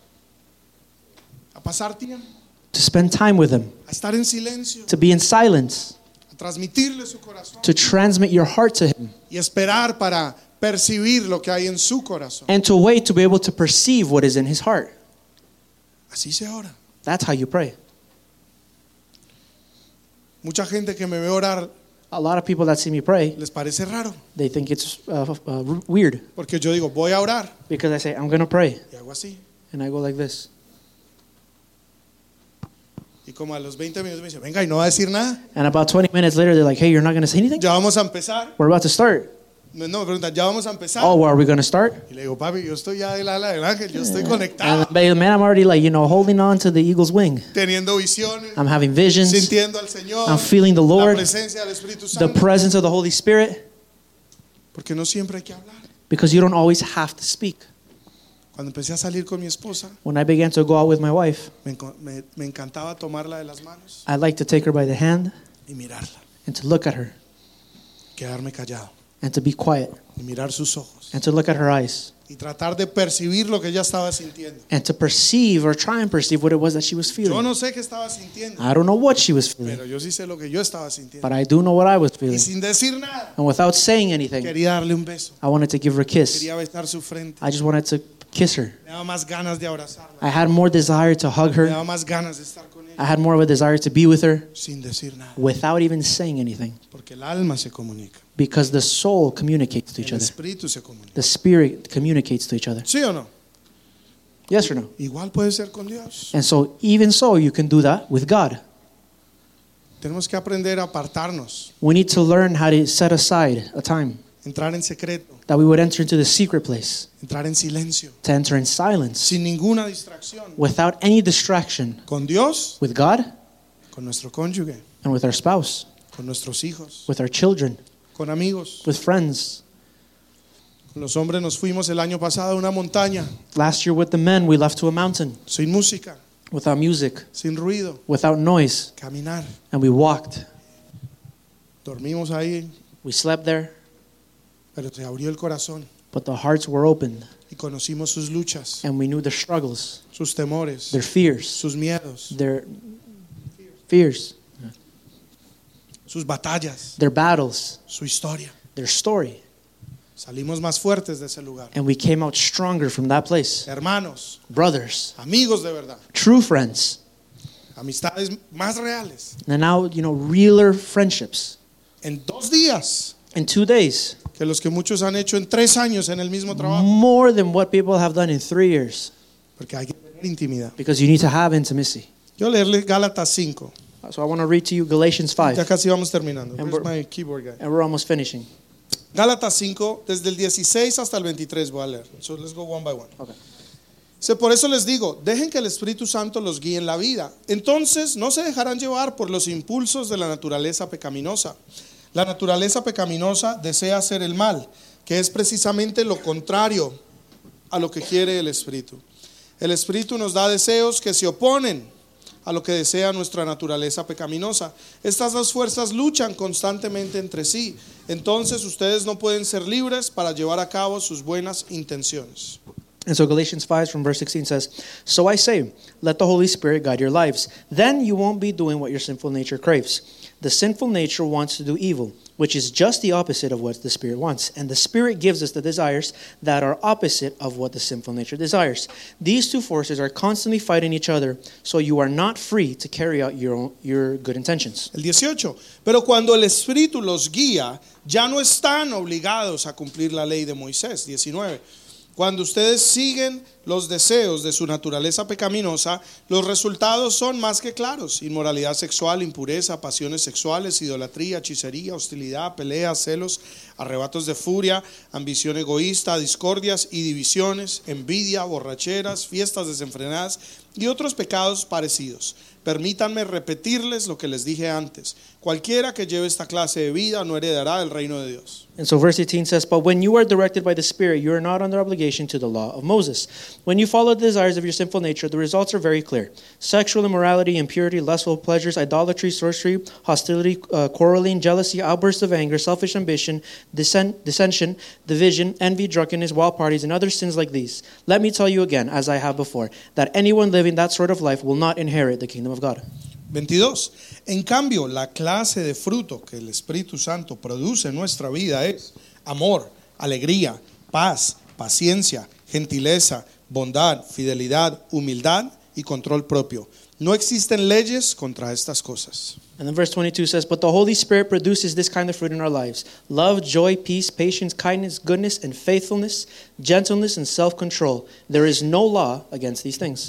A pasar tiempo. to spend time with him, A estar en silencio. to be in silence, A transmitirle su corazón. to transmit your heart to him, Y esperar para percibir lo que hay en su corazón. and to wait to be able to perceive what is in his heart. Así se ora. That's how you pray. Mucha gente que me ve orar A lot of people that see me pray, les parece raro. they think it's uh, uh, weird Porque yo digo, voy a orar. because I say, I'm going to pray, Y hago así. and I go like this. Y como a los veinte minutos me dice, venga, y no va a decir nada. And about twenty minutes later, they're like, hey, you're not going to say anything? Ya vamos a empezar. We're about to start. No, me preguntan, ya vamos a empezar. Oh, well, are we going to start? Y le digo, papi, yo estoy ya del ala del ángel, yo estoy And conectado, uh, man, I'm already like, you know, holding on to the eagle's wing. teniendo visiones, I'm having visions, sintiendo al Señor, I'm feeling the la Lord, presencia del Espíritu the Santo. presence of the Holy Spirit, Porque no siempre hay que hablar. because you don't always have to speak. Cuando empecé a salir con mi esposa, When I began to go out with my wife, me, enco- me- me encantaba tomarla de las manos I like to take her by the hand y mirarla, and to look at her quedarme callado and to be quiet y mirar sus ojos and to look at her eyes y tratar de percibir lo que ella estaba sintiendo. and to perceive or try and perceive what it was that she was Yo feeling. no sé qué estaba sintiendo, I don't know what she was feeling, pero yo sí sé lo que yo estaba sintiendo. but I do know what I was Y feeling. sin decir nada, And without saying anything, quería darle un beso, I wanted to give her a kiss. quería besar su frente, I just wanted to kiss her. me daba más ganas de abrazarla, I had more desire to hug me her. daba más ganas de estar con ella, I had more of a desire to be with her sin decir nada, without even saying anything, porque el alma se comunica, because the soul communicates to each el other. espíritu se comunica. The spirit communicates to each other. ¿Sí o no? Yes or no? Igual puede ser con Dios. And so even so, you can do that with God. Tenemos que aprender a apartarnos, We need to learn how to set aside a time entrar en secreto, that we would enter into the secret place, entrar en silencio, to enter in silence, sin ninguna distracción, without any distraction, con Dios, with God con nuestro cónyuge, and with our spouse, con nuestros hijos, with our children, con amigos. with friends. Con los hombres nos fuimos el año pasado a una montaña, Last year with the men, we left to a mountain sin música, without music, sin ruido, without noise, caminar. and we walked. Dormimos ahí, We slept there, pero se abrió el corazón but the hearts were opened, y conocimos sus luchas, and we knew their struggles, sus temores, their fears, sus miedos, their fears, sus batallas, their battles, su historia. their story. Salimos más fuertes de ese lugar. And we came out stronger from that place. Hermanos, Brothers, amigos de verdad, true friends, amistades más reales. and now, you know, realer friendships. En dos días, In two days, que los que muchos han hecho en tres años en el mismo trabajo. more than what people have done in three years, Porque hay que tener intimidad. because you need to have intimacy. Yo leerle Gálatas cinco. So I want to read to you Galatians Ya five, casi vamos terminando. And Where's we're- my keyboard guy? and we're almost finishing. Gálatas cinco, desde el dieciséis hasta el veintitrés voy a leer. So let's go one by one. Okay. Dice, por eso les digo, dejen que el Espíritu Santo los guíe en la vida. Entonces no se dejarán llevar por los impulsos de la naturaleza pecaminosa. La naturaleza pecaminosa desea hacer el mal, que es precisamente lo contrario a lo que quiere el Espíritu. El Espíritu nos da deseos que se oponen a lo que desea nuestra naturaleza pecaminosa. Estas dos fuerzas luchan constantemente entre sí. Entonces ustedes no pueden ser libres para llevar a cabo sus buenas intenciones. And so Galatians five from verse sixteen says, "So I say, let the Holy Spirit guide your lives. Then you won't be doing what your sinful nature craves. The sinful nature wants to do evil, which is just the opposite of what the Spirit wants. And the Spirit gives us the desires that are opposite of what the sinful nature desires. These two forces are constantly fighting each other, so you are not free to carry out your own, your good intentions." El dieciocho. Pero cuando el Espíritu los guía, ya no están obligados a cumplir la ley de Moisés. diecinueve. Cuando ustedes siguen los deseos de su naturaleza pecaminosa, los resultados son más que claros: inmoralidad sexual, impureza, pasiones sexuales, idolatría, hechicería, hostilidad, peleas, celos, arrebatos de furia, ambición egoísta, discordias y divisiones, envidia, borracheras, fiestas desenfrenadas y otros pecados parecidos. Permítanme repetirles lo que les dije antes: cualquiera que lleve esta clase de vida no heredará el reino de Dios. And so verse eighteen says, "But when you are directed by the Spirit, you are not under obligation to the law of Moses. When you follow the desires of your sinful nature, the results are very clear: sexual immorality, impurity, lustful pleasures, idolatry, sorcery, hostility, uh, quarreling, jealousy, outbursts of anger, selfish ambition, dissent, dissension, division, envy, drunkenness, wild parties, and other sins like these. Let me tell you again, as I have before, that anyone living that sort of life will not inherit the kingdom of God." veintidós. En cambio, la clase de fruto que el Espíritu Santo produce en nuestra vida es amor, alegría, paz, paciencia, gentileza, bondad, fidelidad, humildad y control propio. No existen leyes contra estas cosas. And then verse twenty-two says, "But the Holy Spirit produces this kind of fruit in our lives: love, joy, peace, patience, kindness, goodness, and faithfulness, gentleness, and self-control. There is no law against these things."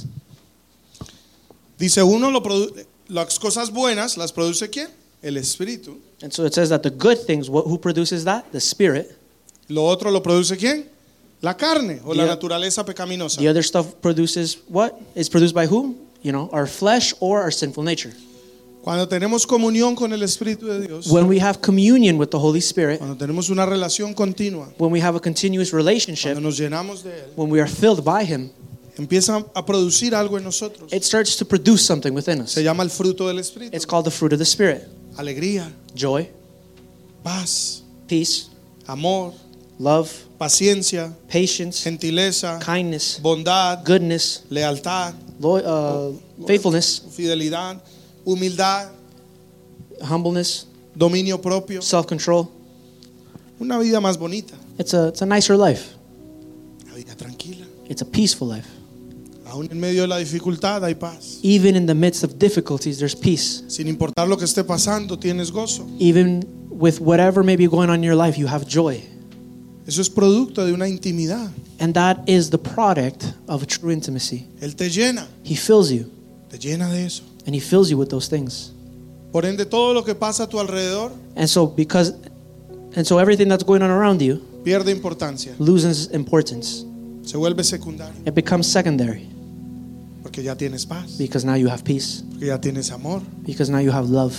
Dice uno, lo produ- las cosas buenas las produce ¿quién? El Espíritu. And so it says that the good things, what, who produces that? The Spirit. Lo otro lo produce ¿quién? La carne o la The- naturaleza pecaminosa. The other stuff produces what? It's produced by whom? You know, our flesh or our sinful nature. Cuando tenemos comunión con el Espíritu de Dios, When we have communion with the Holy Spirit, cuando tenemos una relación continua, when we have a continuous relationship, cuando nos llenamos de Él, when we are filled by Him, empieza a producir algo en nosotros. it starts to produce something within us. Se llama el fruto del Espíritu. It's called the fruit of the Spirit: Alegría, joy, paz, peace, amor, love, paciencia, patience, gentileza, kindness, bondad, goodness, lealtad, lo- uh, faithfulness, fidelidad, humildad, humbleness, dominio propio. self-control. Una vida más bonita, It's a, it's a nicer life. una vida tranquila. It's a peaceful life. Aún en medio de la dificultad hay paz. Even in the midst of difficulties, there's peace. Sin importar lo que esté pasando, tienes gozo. Even with whatever may be going on in your life, you have joy. Eso es producto de una intimidad. And that is the product of a true intimacy. Él te llena, He fills you, te llena de eso. and He fills you with those things. Por ende, todo lo que pasa a tu alrededor And so because and so everything that's going on around you pierde importancia, loses importance. se vuelve secundario, It becomes secondary porque ya tienes paz, because now you have peace, porque ya tienes amor, because now you have love,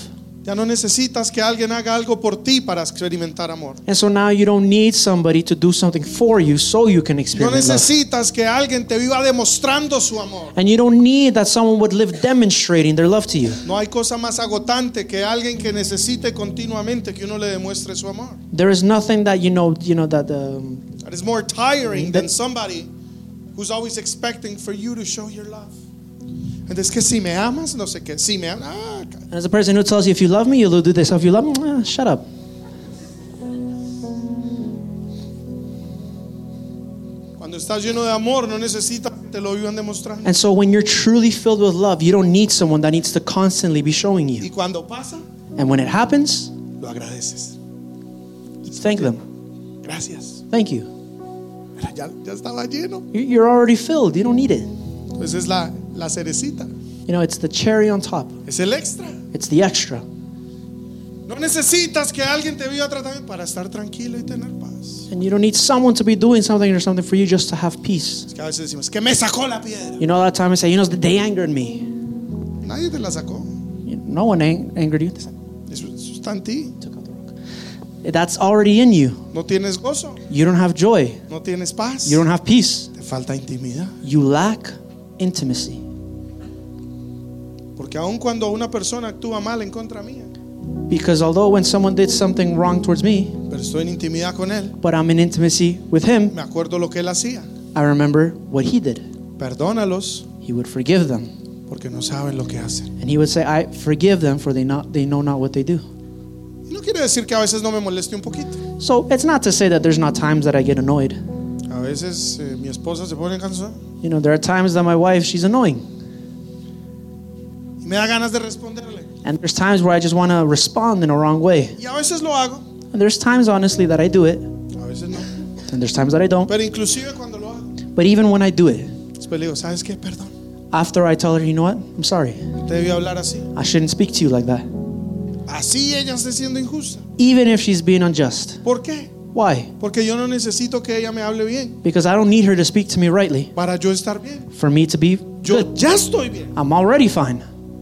Ya no necesitas que alguien haga algo por ti para experimentar amor. And so now you don't need somebody to do something for you so you can No experience love. necesitas que alguien te viva demostrando su amor. And you don't need that someone would live demonstrating their love to you. No hay cosa más agotante que alguien que necesite continuamente que uno le demuestre su amor. There is nothing that you know, you know that um, That is more tiring than somebody who's always expecting for you to show your love. Entonces, que si me amas, no sé qué. Si me amas, ah, as a person who tells you if you love me, you'll do this. If you love me, ah, shut up. cuando estás lleno de amor, no necesitas que te lo vivan demostrando. And so when you're truly filled with love, you don't need someone that needs to constantly be showing Y you. cuando pasa, And when it happens, lo agradeces. thank them. Gracias. Thank you. Ya, ya estaba lleno. You- You're already filled. You don't need it. Pues es la, la cerecita. You know, it's the cherry on top. Es el extra. It's the extra. No necesitas que alguien te viva tratando para estar tranquilo y tener paz. And you don't need someone to be doing something or something for you just to have peace. Es que a veces decimos, que me sacó la piedra. You know, that time I say, you know, they angered me. Nadie te la sacó. You know, no one ang- angered you. Eso, eso está en ti. That's already in you. No tienes gozo. You don't have joy. No tienes paz. You don't have peace. Te falta intimidad. You lack intimacy. Porque aun cuando una persona actúa mal en contra mía, Because although when someone did something wrong towards me, pero estoy en intimidad con él, but I'm in intimacy with him, me acuerdo lo que él hacía. I remember what he did. Perdónalos He would forgive them. porque no saben lo que hacen. And he would say, I forgive them for they not they know not what they do. Y no quiere decir que a veces no me moleste un poquito. So it's not to say that there's not times that I get annoyed. A veces eh, mi esposa se pone cansada You know, there are times that my wife, she's annoying. y me da ganas de responderle. And there's times where I just want to respond in a wrong way. Y a veces lo hago, And there's times, honestly, that I do it. a veces no. And there's times that I don't. Pero inclusive cuando lo hago, But even when I do it, después le digo, ¿sabes qué? Perdón. after I tell her, you know what? I'm sorry. Te debí hablar así. I shouldn't speak to you like that. Así ella esté siendo injusta. Even if she's being unjust. ¿Por qué? Why? Porque yo no necesito que ella me hable bien Because I don't need her to speak to me rightly para yo estar bien. for me to be Yo good. ya estoy bien I'm already fine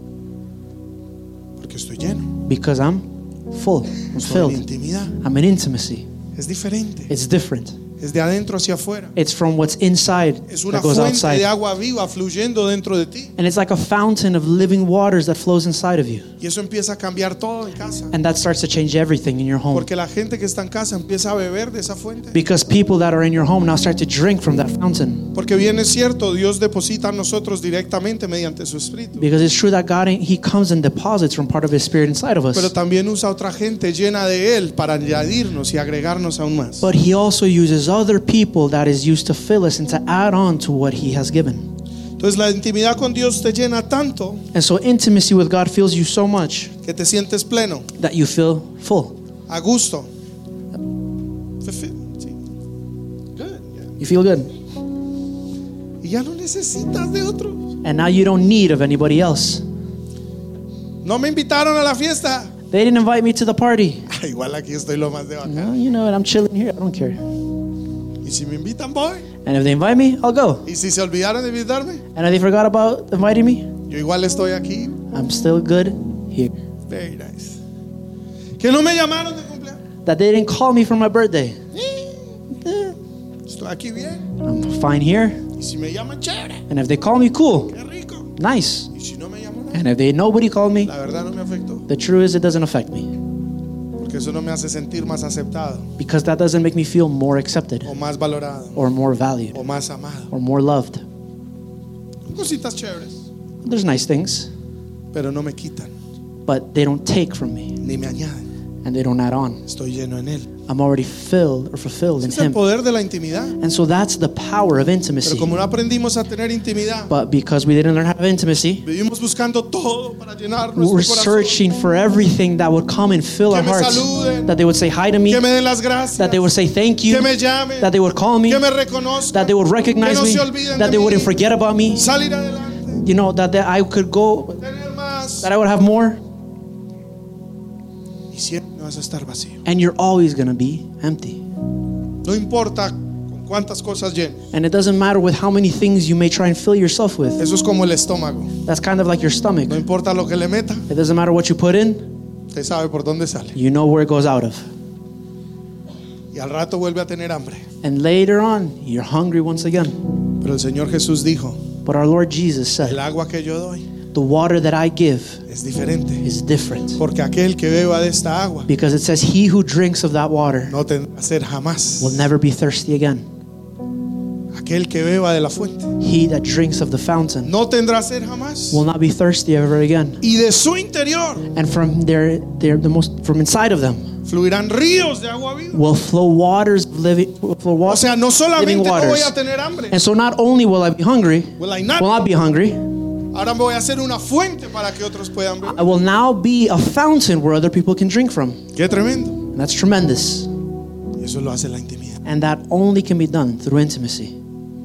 porque estoy lleno. because I'm full. I'm Estoy en filled. intimidad. I'm in intimacy. Es diferente. It's different. Es de adentro hacia afuera. It's from what's inside Es una that goes fuente outside. de agua viva fluyendo dentro de ti. And it's like a fountain of living waters that flows inside of you. Y eso empieza a cambiar todo en casa. And that starts to change everything in your home. Porque la gente que está en casa empieza a beber de esa fuente. Because people that are in your home now start to drink from that fountain. Porque bien es cierto, Dios deposita en nosotros directamente mediante su Espíritu. Because it's true that God, He comes and deposits from part of His Spirit inside of Pero us. también usa otra gente llena de Él para añadirnos y agregarnos aún más. But He also uses other people that is used to fill us and to add on to what He has given. Entonces la intimidad con Dios te llena tanto And so intimacy with God fills you so much que te sientes pleno, that you feel full. a gusto. Sí. Good, yeah. You feel good. Y ya no necesitas de otros. And now you don't need of anybody else. No me invitaron a la fiesta. They didn't invite me to the party. Ah, igual aquí estoy lo más de bacán. No, you know what? I'm chilling here. I don't care. Y si me invitan voy. And if they invite me, I'll go. Y si se olvidaron de invitarme, And if they forgot about inviting me, yo igual estoy aquí. I'm still good here. Very nice. Que no me llamaron de cumpleaños. That they didn't call me for my birthday. Eh, Estoy aquí bien. I'm fine here. Y si me llaman, chévere. And if they call me, cool. Qué rico. Nice. Y si no me llaman, nada. And if they nobody called me, La verdad no me afectó. the truth is it doesn't affect me. Porque eso no me hace sentir más aceptado. Because that doesn't make me feel more accepted O más valorado. or more valued O más amado. or more loved. Cositas chéveres. There's nice things, Pero no me quitan. but they don't take from me Ni me añaden. and they don't add on. Estoy lleno en Él. I'm already filled or fulfilled in Es el Him. poder de la intimidad. And so that's the power of Pero intimacy. como no aprendimos a tener intimidad, But because we didn't learn how to have intimacy, vivimos buscando todo para llenar we're nuestro corazón. searching for everything that would come and fill Que our me hearts. saluden. That they would say hi to me, Que me den las gracias. that they would say thank Que you, me llamen. that they would call me, Que me reconozcan. that they would recognize Que no me, se olviden that de they mí. wouldn't forget about me. Salir adelante. You know, that, that I could go, Tener más. that I would have more. Y siempre vas a estar vacío. And you're always going to be empty. No importa con cuántas cosas llenes. And it doesn't matter with how many things you may try and fill yourself with. Eso es como el estómago. That's kind of like your stomach. No importa lo que le meta, It doesn't matter what you put in, Usted sabe por dónde sale. You know where it goes out of. Y al rato vuelve a tener hambre. And later on, you're hungry once again. Pero el Señor Jesús dijo, But our Lord Jesus said, el agua que yo doy the water that I give es diferente. is different. Porque aquel que beba de esta agua Because it says, he who drinks of that water no tendrá sed jamás. will never be thirsty again. Aquel que beba de la fuente He that drinks of the fountain no tendrá sed jamás. will not be thirsty ever again. Y de su interior And from their, their the most from inside of them fluirán ríos de agua viva. will flow waters of living will flow O water, sea, no living solamente no waters. voy a tener hambre, And so not only will I be hungry, will I will not? not be hungry, Ahora me voy a hacer una fuente para que otros puedan beber. I will now be a fountain where other people can drink from. Qué tremendo. And that's tremendous. Y eso lo hace la intimidad. And that only can be done through intimacy.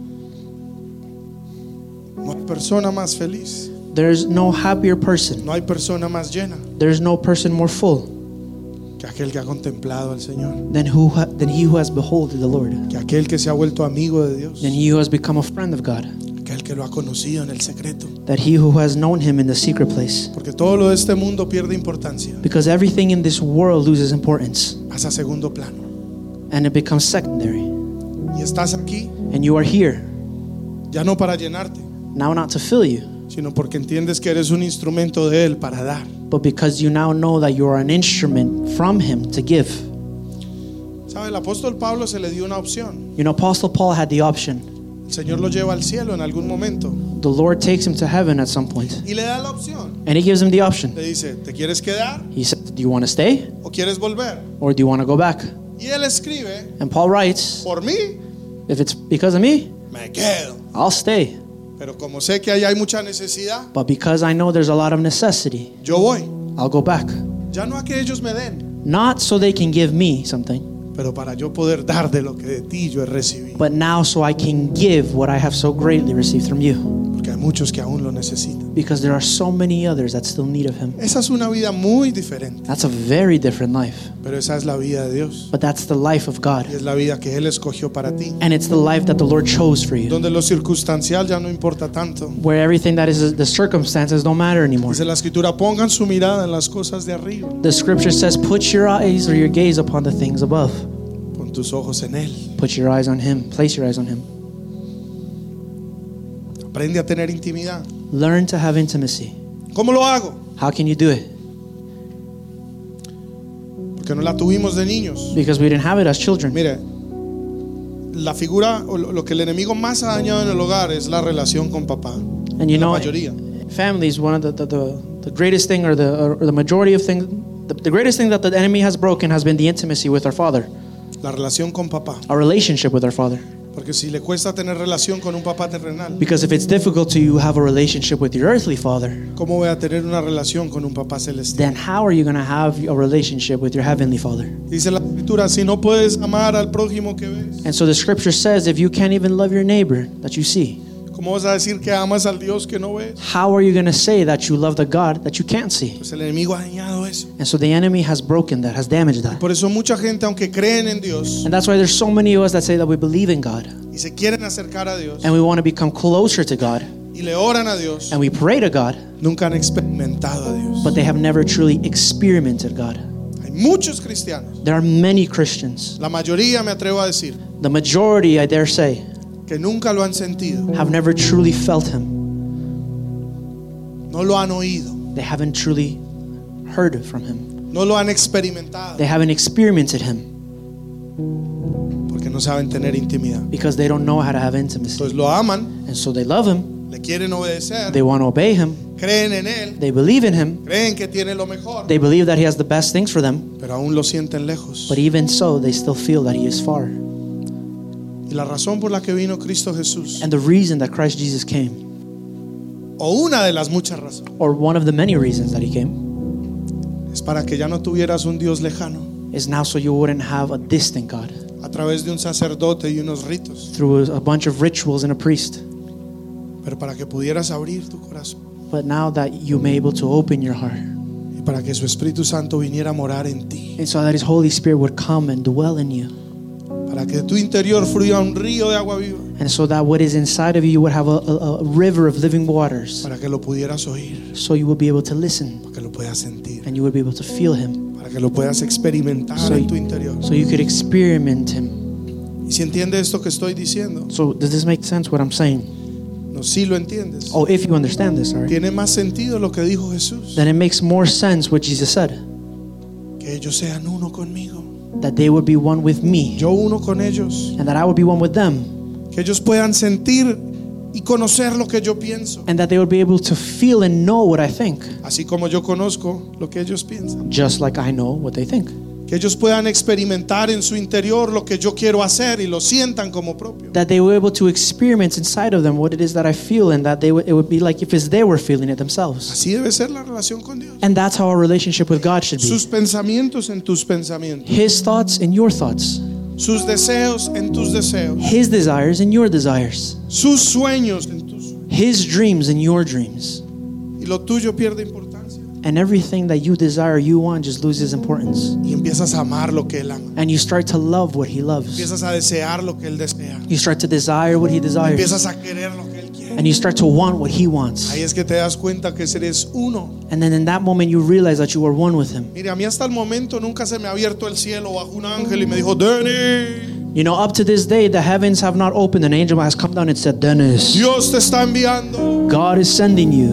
No hay persona más feliz. There's no happier person. No hay persona más llena There's no person more full que aquel que ha contemplado al Señor. than who ha, than he who has beholded the Lord, Que aquel que se ha vuelto amigo de Dios. than he who has become a friend of God, Aquel que lo ha conocido en el secreto. that he who has known him in the secret place. Porque todo lo de este mundo pierde importancia. Because everything in this world loses importance Pasa a segundo plano. and it becomes secondary. Y estás aquí And you are here ya no para llenarte, now not to fill you, sino porque entiendes que eres un instrumento de Él para dar. but because you now know that you are an instrument from him to give. ¿Sabe? El apóstol Pablo se le dio una opción. You know, Apostle Paul had the option. El Señor lo lleva al cielo en algún momento The Lord takes him to heaven at some point, y le da la opción. and he gives him the option. Le dice, ¿te quieres quedar He said, do you want to stay o quieres volver? or do you want to go back? Y él escribe, And Paul writes, por mí, if it's because of me, me quedo. I'll stay. Pero como sé que ahí hay mucha necesidad, But because I know there's a lot of necessity, yo voy. I'll go back. Ya no a que ellos me den, Not so they can give me something, pero para yo poder dar de lo que de ti yo he recibido. but now so I can give what I have so greatly received from you. Porque hay muchos que aún lo necesitan. Because there are so many others that still need of him. Esa es una vida muy diferente, That's a very different life. pero esa es la vida de Dios. But that's the life of God. Y es la vida que Él escogió para ti. And it's the life that the Lord chose for you. Donde lo circunstancial ya no importa tanto. Where everything that is the circumstances don't matter anymore. Dice la escritura, pongan su mirada en las cosas de arriba. The scripture says, put your eyes or your gaze upon the things above. Pon tus ojos en Él. Put your eyes on him. Place your eyes on him. Aprende a tener intimidad. Learn to have intimacy. ¿Cómo lo hago? How can you do it? Porque no la tuvimos de niños. Because we didn't have it as children. Mire, la figura o lo que el enemigo más ha dañado en el hogar es la relación con papá. And you La know, mayoría. family is one of the, the, the, the greatest thing, or the, or the majority of things, the, the greatest thing that the enemy has broken has been the intimacy with our father, La relación con papá. our relationship with our father. Porque si le cuesta tener relación con un papá terrenal, Because if it's difficult to have a relationship with your earthly father, ¿cómo voy a tener una relación con un papá celestial? then how are you going to have a relationship with your heavenly father? Dice la escritura, si no puedes amar al prójimo que ves, And so the scripture says, if you can't even love your neighbor that you see, ¿cómo vas a decir que amas al Dios que no ves? how are you going to say that you love the God that you can't see? Pues el enemigo ha dañado eso. And so the enemy has broken that, has damaged that. Por eso mucha gente, aunque creen en Dios And that's why there's so many of us that say that we believe in God y se quieren acercar a Dios and we want to become closer to God y le oran a Dios, and we pray to God, nunca han experimentado a Dios. but they have never truly experimented God. Hay muchos cristianos, There are many Christians, la mayoría me atrevo a decir, the majority, I dare say, que nunca lo han sentido, have never truly felt Him. no lo han oído, They haven't truly heard from Him. no lo han experimentado, They haven't experimented Him porque no saben tener intimidad. because they don't know how to have intimacy. Entonces lo aman, And so they love Him, le quieren obedecer, they want to obey Him, creen en Él, they believe in Him, creen que tiene lo mejor, they believe that He has the best things for them, pero aún lo sienten lejos. but even so, they still feel that He is far. Y la razón por la que vino Cristo Jesús, And the reason that Christ Jesus came, o una de las muchas razones, or one of the many reasons that He came, es para que ya no tuvieras un Dios lejano is now so you wouldn't have a distant God a través de un sacerdote y unos ritos, through a bunch of rituals and a priest, pero para que pudieras abrir tu corazón but now that you may be able to open your heart, y para que su Espíritu Santo viniera a morar en ti, and so that His Holy Spirit would come and dwell in you, para que de tu interior fluya un río de agua viva, And so that what is inside of you, you would have a, a, a river of living waters. para que lo pudieras oír, So you will be able to listen para que lo puedas sentir, and you would be able to feel Him. para que lo puedas experimentar So- en tu interior. So you could experiment Him. Y si entiendes esto que estoy diciendo, So does this make sense what I'm saying? no, si lo entiendes, Oh, if you understand this, all right. tiene más sentido lo que dijo Jesús, Then it makes more sense what Jesus said. que ellos sean uno conmigo, That they would be one with me. yo uno con ellos, And that I would be one with them. que ellos puedan sentir y conocer lo que yo pienso, And that they would be able to feel and know what I think. así como yo conozco lo que ellos piensan. Just like I know what they think. Que ellos puedan experimentar en su interior lo que yo quiero hacer y lo sientan como propio. That they were able to experiment inside of them what it is that I feel. And that they would, it would be like if it's they were feeling it themselves. Así debe ser la relación con Dios. And that's how our relationship with God should be. Sus pensamientos en tus pensamientos, His thoughts and your thoughts. sus deseos en tus deseos, His desires and your desires. sus sueños en tus sueños. His dreams and your dreams. Y lo tuyo pierde importancia. And everything that you desire, you want, just loses importance. Y empiezas a amar lo que Él ama. And you start to love what He loves. Empiezas a desear lo que Él desea. You start to desire what He desires. Empiezas a querer lo que Él quiere. And you start to want what He wants. Ahí es que te das cuenta que eres uno. And then in that moment you realize that you are one with Him. Mire, a mí hasta el momento nunca se me ha abierto el cielo bajo un ángel y me dijo, Denny, You know, up to this day, the heavens have not opened. An angel has come down and said, Dennis, Dios te está enviando. God is sending you.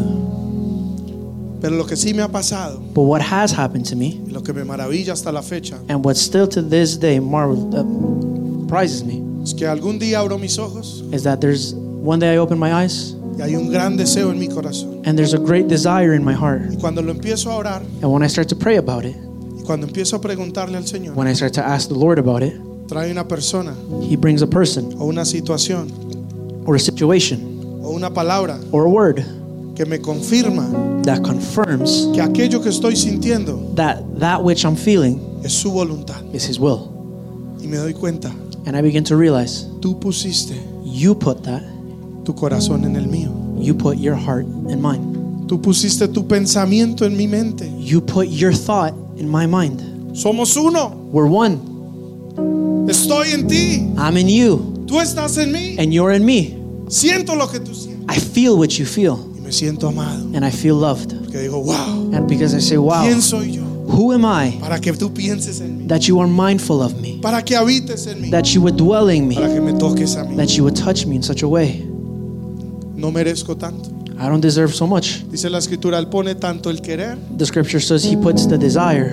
Pero lo que sí me ha pasado, But what has happened to me, y lo que me maravilla hasta la fecha, and what still to this day marvel, uh, surprises me, es que algún día abro mis ojos is that there's one day I open my eyes y hay un gran deseo en mi corazón. and there's a great desire in my heart. Y cuando lo empiezo a orar, And when I start to pray about it, y cuando empiezo a preguntarle al Señor, when I start to ask the Lord about it, trae una persona He brings a person o una situación or a situation o una palabra or a word que me confirma that confirms que aquello que estoy sintiendo that that which I'm feeling es su voluntad. is His will. Y me doy cuenta, And I begin to realize tú pusiste you put that, tu corazón en el mío. you put your heart in mine. Tú pusiste tu pensamiento en mi mente. You put your thought in my mind. Somos uno. We're one. Estoy en ti. I'm in you Tú estás en mí. and you're in me. Siento lo que tú sientes. I feel what you feel Y me siento amado. and I feel loved. Porque digo, wow, And because I say, wow, ¿quién soy yo? who am I Para que tú pienses en mí. that you are mindful of me, Para que habites en mí. that you would dwell in me, Para que me toques a mí. that you would touch me in such a way? No merezco tanto. I don't deserve so much. Dice la escritura, Él pone tanto el querer The scripture says He puts the desire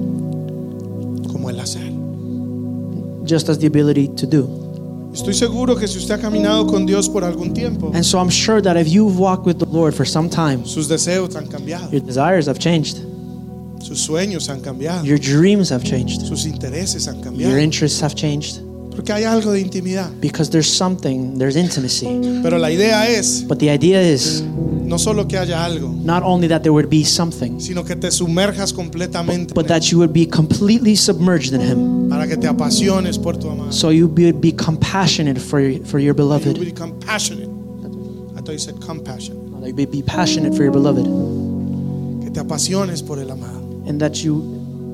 como el hacer. just as the ability to do. Estoy seguro que si usted ha caminado con Dios por algún tiempo, And so I'm sure that if you've walked with the Lord for some time, sus deseos han cambiado. your desires have changed, Sus sueños han cambiado. your dreams have changed, Sus intereses han your cambiado. interests have changed, Porque hay algo de intimidad. because there's something, there's intimacy. Pero la idea es But the idea is no solo que haya algo, not only that there would be something, sino que te sumerjas completamente but that you would be completely submerged in Him. para que te apasiones por tu amado. So you would be compassionate for your, for your You beloved. become passionate. I thought you said compassion. That you would be passionate for your beloved. Que te apasiones por el amado. And that you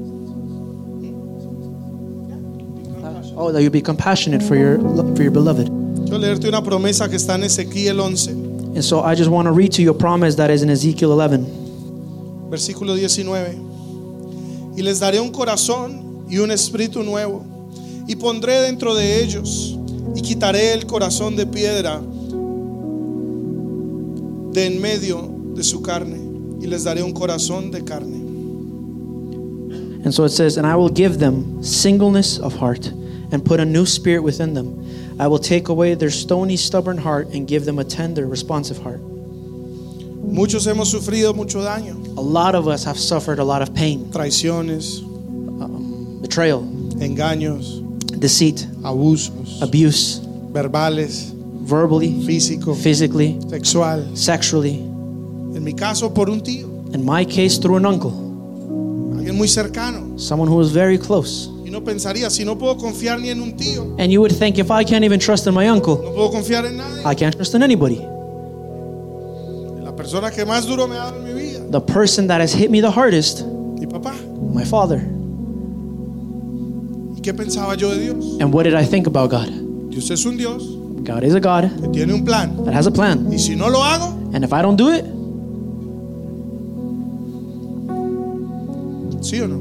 Oh, that you be compassionate for your for your beloved. Quiero leerte una promesa que está en Ezequiel once, And so I just want to read to you a promise that is in Ezekiel eleven. versículo diecinueve. Y les daré un corazón y un espíritu nuevo, y pondré dentro de ellos, y quitaré el corazón de piedra de en medio de su carne, y les daré un corazón de carne. And so it says, and I will give them singleness of heart and put a new spirit within them. I will take away their stony, stubborn heart and give them a tender, responsive heart. Muchos hemos sufrido mucho daño, A lot of us have suffered a lot of pain, traiciones, betrayal, engaños, deceit, abusos, abuse, verbales, verbally, físico, physically, sexual. sexually. En mi caso, por un tío, In my case, through an uncle, alguien muy cercano. someone who was very close. Y no pensaría, si no puedo confiar ni en un tío, And you would think, if I can't even trust in my uncle, no puedo confiar en nadie. I can't trust in anybody. La persona que más duro me ha dado en mi vida, The person that has hit me the hardest, mi papá. my father. ¿Y qué pensaba yo de Dios? And what did I think about God? Dios es un Dios God is a God que tiene un plan. that has a plan. Y si no lo hago, And if I don't do it, ¿sí o no?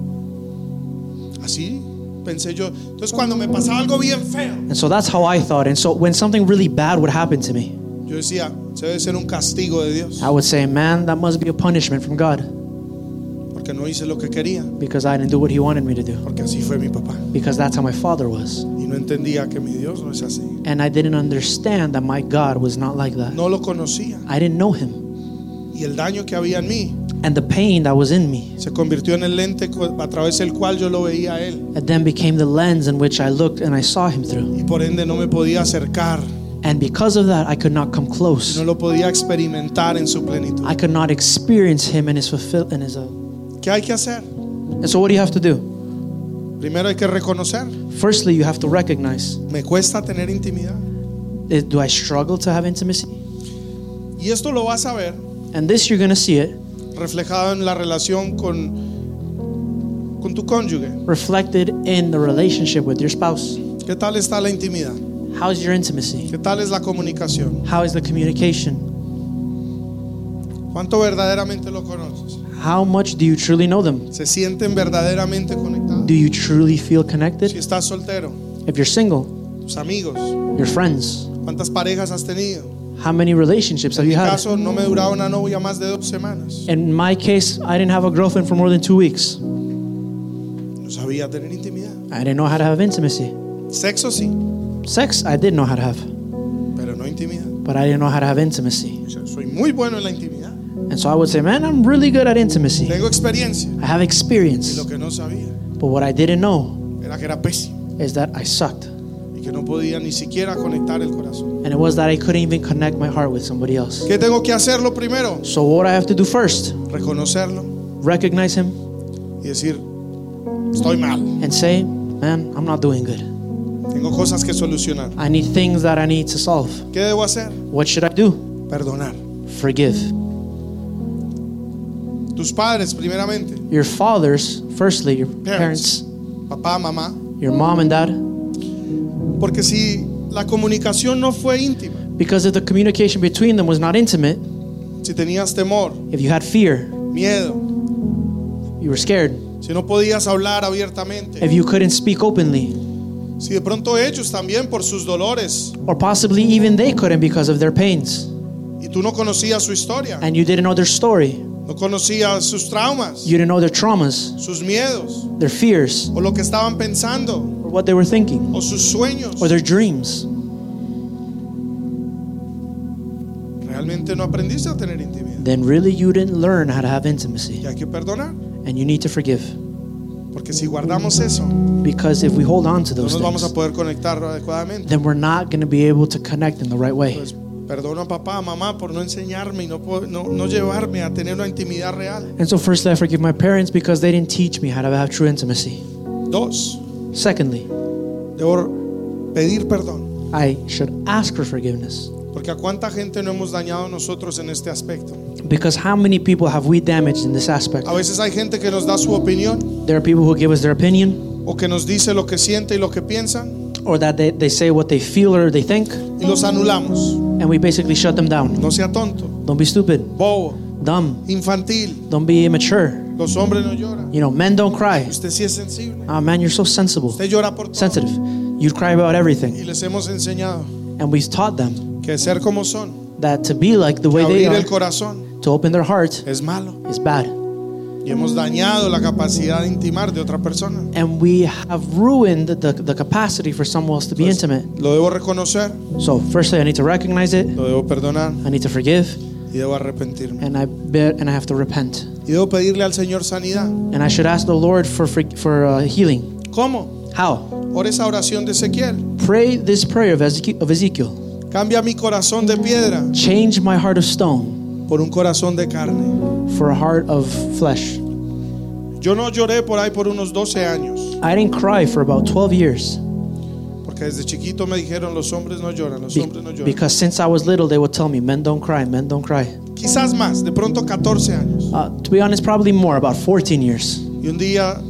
Así pensé yo. Entonces cuando me pasaba algo bien feo, and so that's how I thought. And so when something really bad would happen to me, yo decía, se debe ser un castigo de Dios, I would say, man, that must be a punishment from God porque no hice lo que quería, because I didn't do what he wanted me to do, porque así fue mi papá. because that's how my father was. Y no entendía que mi Dios no es así. And I didn't understand that my God was not like that. No lo conocía. I didn't know him. Y el daño que había en mí And the pain that was in me, se convirtió en el lente a través del cual yo lo veía a él. it then became the lens in which I looked and I saw him through. Y por ende no me podía acercar, And because of that, I could not come close. no lo podía experimentar en su plenitud. I could not experience him in his fulfill in his uh, ¿Qué hay que hacer? And so what do you have to do? Primero hay que reconocer. Firstly, you have to recognize, Me cuesta tener intimidad. is- do I struggle to have intimacy? Y esto lo vas a ver And this you're going to see it reflejado en la relación con, con tu cónyuge. reflected in the relationship with your spouse. ¿Qué tal está la intimidad? How's your intimacy? ¿Qué tal es la comunicación? How is the communication? ¿Cuánto verdaderamente lo conoces? How much do you truly know them? ¿Se sienten verdaderamente conectados? Do you truly feel Si connected? estás soltero, If you're single, tus amigos, your friends, ¿cuántas parejas has tenido? how many relationships have En mi you had? caso no me duraba una novia más de dos semanas. In my case, I didn't have a girlfriend for more than two weeks. No sabía tener intimidad. I didn't know how to have intimacy. Sexo sí, Sex, I did know how to have, pero no intimidad. but I didn't know how to have intimacy. O sea, soy muy bueno en la intimidad. And so I would say, man, I'm really good at intimacy. Tengo experiencia. I have Y experience. lo que no sabía But what I didn't know era que era pésimo is that I sucked. y que no podía ni siquiera conectar el corazón. And it was that I couldn't even connect my heart with somebody else. ¿Qué tengo que hacerlo primero? So what I have to do first, Reconocerlo recognize him y decir, estoy mal. and say, man, I'm not doing good. Tengo cosas que solucionar. I need things that I need to solve. ¿Qué debo hacer? What should I do? Perdonar. Forgive. Tus padres primeramente, Your fathers, firstly, your parents, papá, mamá. your mom and dad. Porque si la comunicación no fue íntima, Because if the communication between them was not intimate, si tenías temor, if you had fear, miedo, you were scared, si no podías hablar abiertamente, if you couldn't speak openly, si de pronto ellos también por sus dolores or possibly even they couldn't because of their pains, y tú no conocías su historia, and you didn't know their story, no conocías sus traumas, you didn't know their traumas, sus miedos, their fears, o lo que estaban pensando, or what they were thinking, o sus sueños, or their dreams, realmente no aprendiste a tener intimidad. then really you didn't learn how to have intimacy. Y hay que perdonar, And you need to forgive. porque si guardamos eso, Because if we hold on to no those nos vamos a things, poder conectar adecuadamente. then we're not going to be able to connect in the right way. Pues, perdono a papá, a mamá por no enseñarme y no, po- no, no llevarme a tener una intimidad real. And so firstly, I forgive my parents because they didn't teach me how to have true intimacy. Dos, Secondly, debo pedir perdón, I should ask for forgiveness. porque a cuánta gente no hemos dañado nosotros en este aspecto. Because how many people have we damaged in this aspect? A veces hay gente que nos da su opinión There are people who give us their opinion, o que nos dice lo que siente y lo que piensan or that they, they say what they feel or they think, y los anulamos. and we basically shut them down. No sea tonto, Don't be stupid, bobo, dumb, infantil. don't be immature. Los hombres no lloran. You know, men don't cry. Usted sí es sensible. Oh man, you're so sensible, Usted llora por todo. sensitive. You cry about everything. Y les hemos enseñado And we've taught them que ser como son, that to be like the que way they abrir are, el corazón to open their heart, es malo. is bad. Y hemos dañado la capacidad de intimar de otra persona. And we have ruined the, the capacity for someone else to be intimate. Lo debo reconocer, So firstly, I need to recognize it, lo debo perdonar I need to forgive, y debo arrepentirme. and I bet, and I have to repent. Y debo pedirle al Señor sanidad. And I should ask the Lord for for, for uh, healing. ¿Cómo? How? Ora esa oración de Ezequiel. Pray this prayer of Ezekiel, of Ezekiel. Cambia mi corazón de piedra Change my heart of stone por un corazón de carne. for a heart of flesh. Yo no lloré por ahí por unos doce años, I didn't cry for about twelve years porque desde chiquito me dijeron los hombres no lloran, los be- hombres no lloran. because since I was little, they would tell me, men don't cry, men don't cry. Quizás más, de pronto catorce años. Uh, to be honest, probably more, about fourteen years. Y un día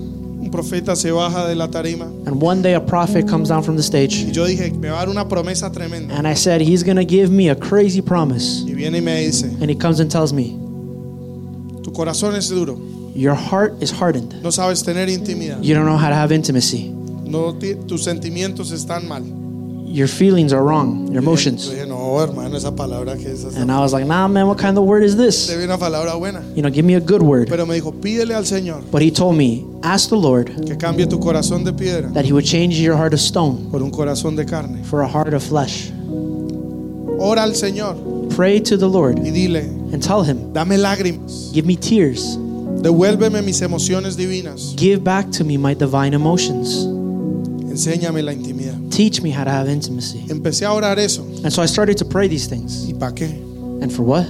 un profeta se baja de la tarima And one day a prophet comes down from the stage. y yo dije, me va a dar una promesa tremenda. And I said, he's going to give me a crazy promise. Y viene y me dice, And he comes and tells me, tu corazón es duro, your heart is hardened. no sabes tener intimidad, You don't know how to have intimacy. no ti- tus sentimientos están mal. Your feelings are wrong, your Yo emotions. dije, no, hermano, esa palabra que es esa. And I was like, nah, man, what kind of word is this? Debe una palabra buena. You know, give me a good word. Pero me dijo, pídele al Señor But he told me, ask the Lord que cambie tu corazón de piedra that he would change your heart of stone por un corazón de carne. for a heart of flesh. Ora al Señor Pray to the Lord y dile, and tell him, dame lágrimas, give me tears. devuélveme mis emociones divinas, Give back to me my divine emotions. enséñame la intimidad. Teach me how to have intimacy. Empecé a orar eso. And so I started to pray these things. ¿Y para qué? And for what?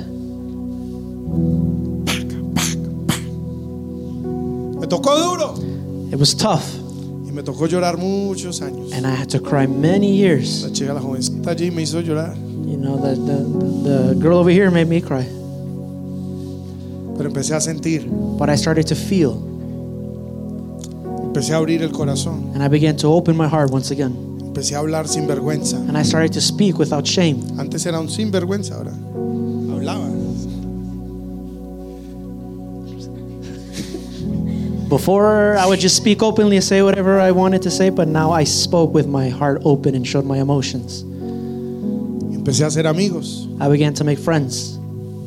Me tocó duro It was tough. y me tocó llorar muchos años. And I had to cry many years. La chica, la jovencita allí me hizo llorar, You know, the, the, the girl over here made me cry. pero empecé a sentir, But I started to feel. empecé a abrir el corazón, And I began to open my heart once again. empecé a hablar sin vergüenza. And I started to speak without shame. Antes era un sinvergüenza, ahora hablaba. Before, I would just speak openly and say whatever I wanted to say, but now I spoke with my heart open and showed my emotions. Empecé a hacer amigos, I began to make friends.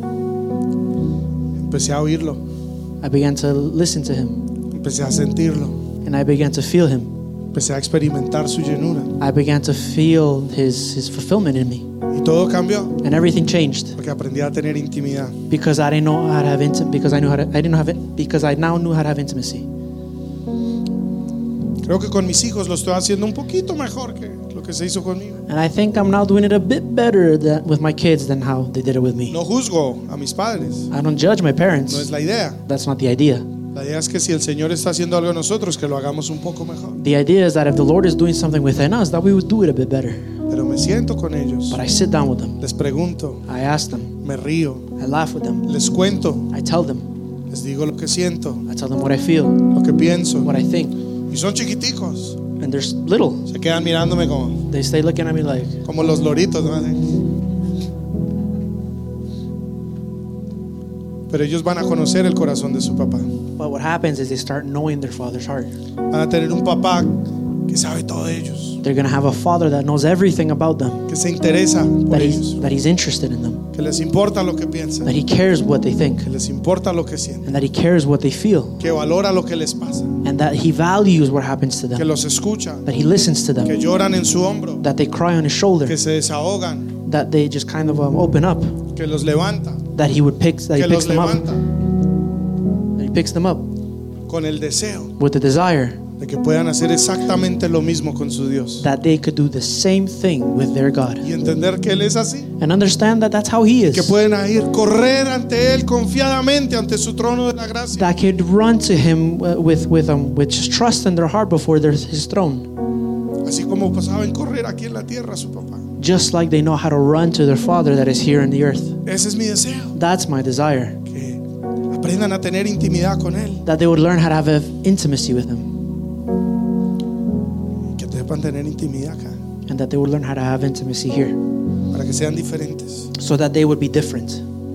empecé a oírlo, I began to listen to him. empecé a sentirlo, And I began to feel him. empecé a experimentar su llenura I began to feel his, his fulfillment in me. y todo cambió And everything changed porque aprendí a tener intimidad. because I didn't know how to have inti- because I knew how to, I didn't have it because I now knew how to have intimacy. Creo que con mis hijos lo estoy haciendo un poquito mejor que lo que se hizo conmigo. And I think I'm now doing it a bit better than, with my kids than how they did it with me. No juzgo a mis padres, I don't judge my no es parents. la idea. That's not the idea. La idea es que si el Señor está haciendo algo en nosotros, que lo hagamos un poco mejor. The idea is that if the Lord is doing something within us, that we would do it a bit better. Pero me siento con ellos, But I sit down with them. les pregunto, I ask them. me río, I laugh with them. les cuento, I tell them. les digo lo que siento, I tell them what I feel, lo que pienso. what I think. Y son chiquiticos, And they're little. se quedan mirándome como, They stay looking at me like, como los loritos, ¿no? Pero ellos van a conocer el corazón de su papá. but what happens is they start knowing their father's heart. Van a tener un papá que sabe todo de ellos, They're going to have a father that knows everything about them, que se interesa por that ellos, he's, that he's interested in them, que les importa lo que piensan, that he cares what they think, que les importa lo que sienten, and that he cares what they feel, que valora lo que les pasa, and that he values what happens to que them, los escucha, that he listens to que them, lloran en su hombro, that they cry on his shoulder, que se desahogan, that they just kind of um, open up, que los levanta, that he would pick, that he que picks los them up, levanta that he picks them up con el deseo with the desire de que puedan hacer exactamente lo mismo con su Dios that they could do the same thing with their God, y entender que Él es así, and understand that that's how he que is, pueden ir correr ante Él confiadamente ante su trono de la gracia, that could run to him uh, with with um with just trust in their heart before their, his throne, así como saben correr aquí en la tierra a su papá. just like they know how to run to their Father that is here in the earth. Ese es mi deseo, That's my desire, que aprendan a tener intimidad con Él, that they would learn how to have intimacy with him, que sepan tener intimidad acá, and that they would learn how to have intimacy here, para que sean diferentes. so that they would be different.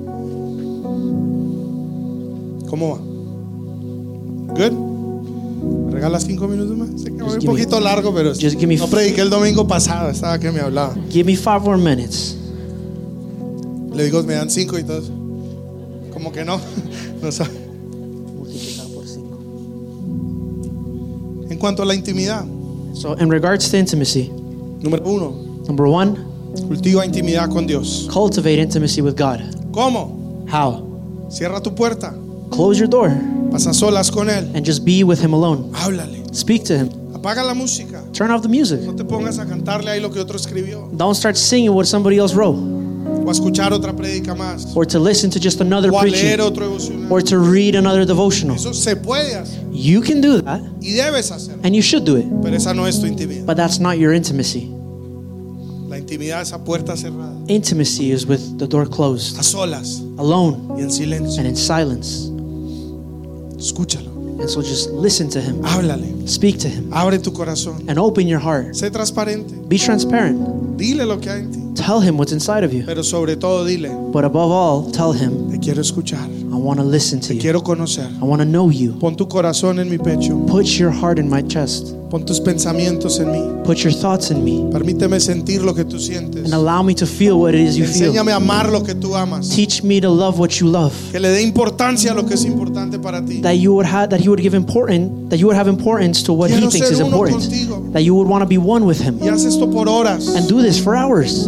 ¿Cómo va? Good. ¿Me regalas cinco minutos más? Sé que voy un give me- poquito largo, pero just give me no f- prediqué el domingo pasado, estaba que me hablaba. Give me five more minutes. Le digo, me dan cinco y todos, como que no, no sabe. En cuanto a la intimidad, So, in regards to intimacy, número uno, number one, cultiva intimidad con Dios. cultivate intimacy with God. ¿Cómo? How? Cierra tu puerta, Close your door pasa solas con Él, and just be with him alone. háblale, Speak to him. apaga la música, Turn off the music. no te pongas a cantarle ahí lo que otro escribió Don't start singing what somebody else wrote, o a escuchar otra prédica más or to listen to just another o a leer preaching, otro devocional. or to read another devotional. Eso se puede hacer You can do that, y debes hacerlo, and you should do it, pero esa no es tu intimidad. but that's not your intimacy. La intimidad es a puerta cerrada, Intimacy is with the door closed, a solas alone, y en silencio. and in silence. Escúchalo, And so just listen to him. Háblale. Speak to him. Abre tu corazón. And open your heart. Sé transparente. Be transparent. Dile lo que hay en ti. Tell him what's inside of you. Pero sobre todo dile, But above all, tell him, te quiero escuchar. I want to listen to Te you. quiero conocer. I want to know you. Pon tu corazón en mi pecho. Put your heart in my chest. Pon tus pensamientos en mí. Put your thoughts in me. Permíteme sentir lo que tú sientes. And allow me to feel what it is you feel. Enséñame a amar lo que tú amas. Teach me to love what you love. Que le dé importancia a lo que es importante para ti. That you would have, that he would give important, that you would have importance to what he Quiero thinks ser is uno important. contigo. That you would want to be one with him. Y haz esto por horas. And do this for hours.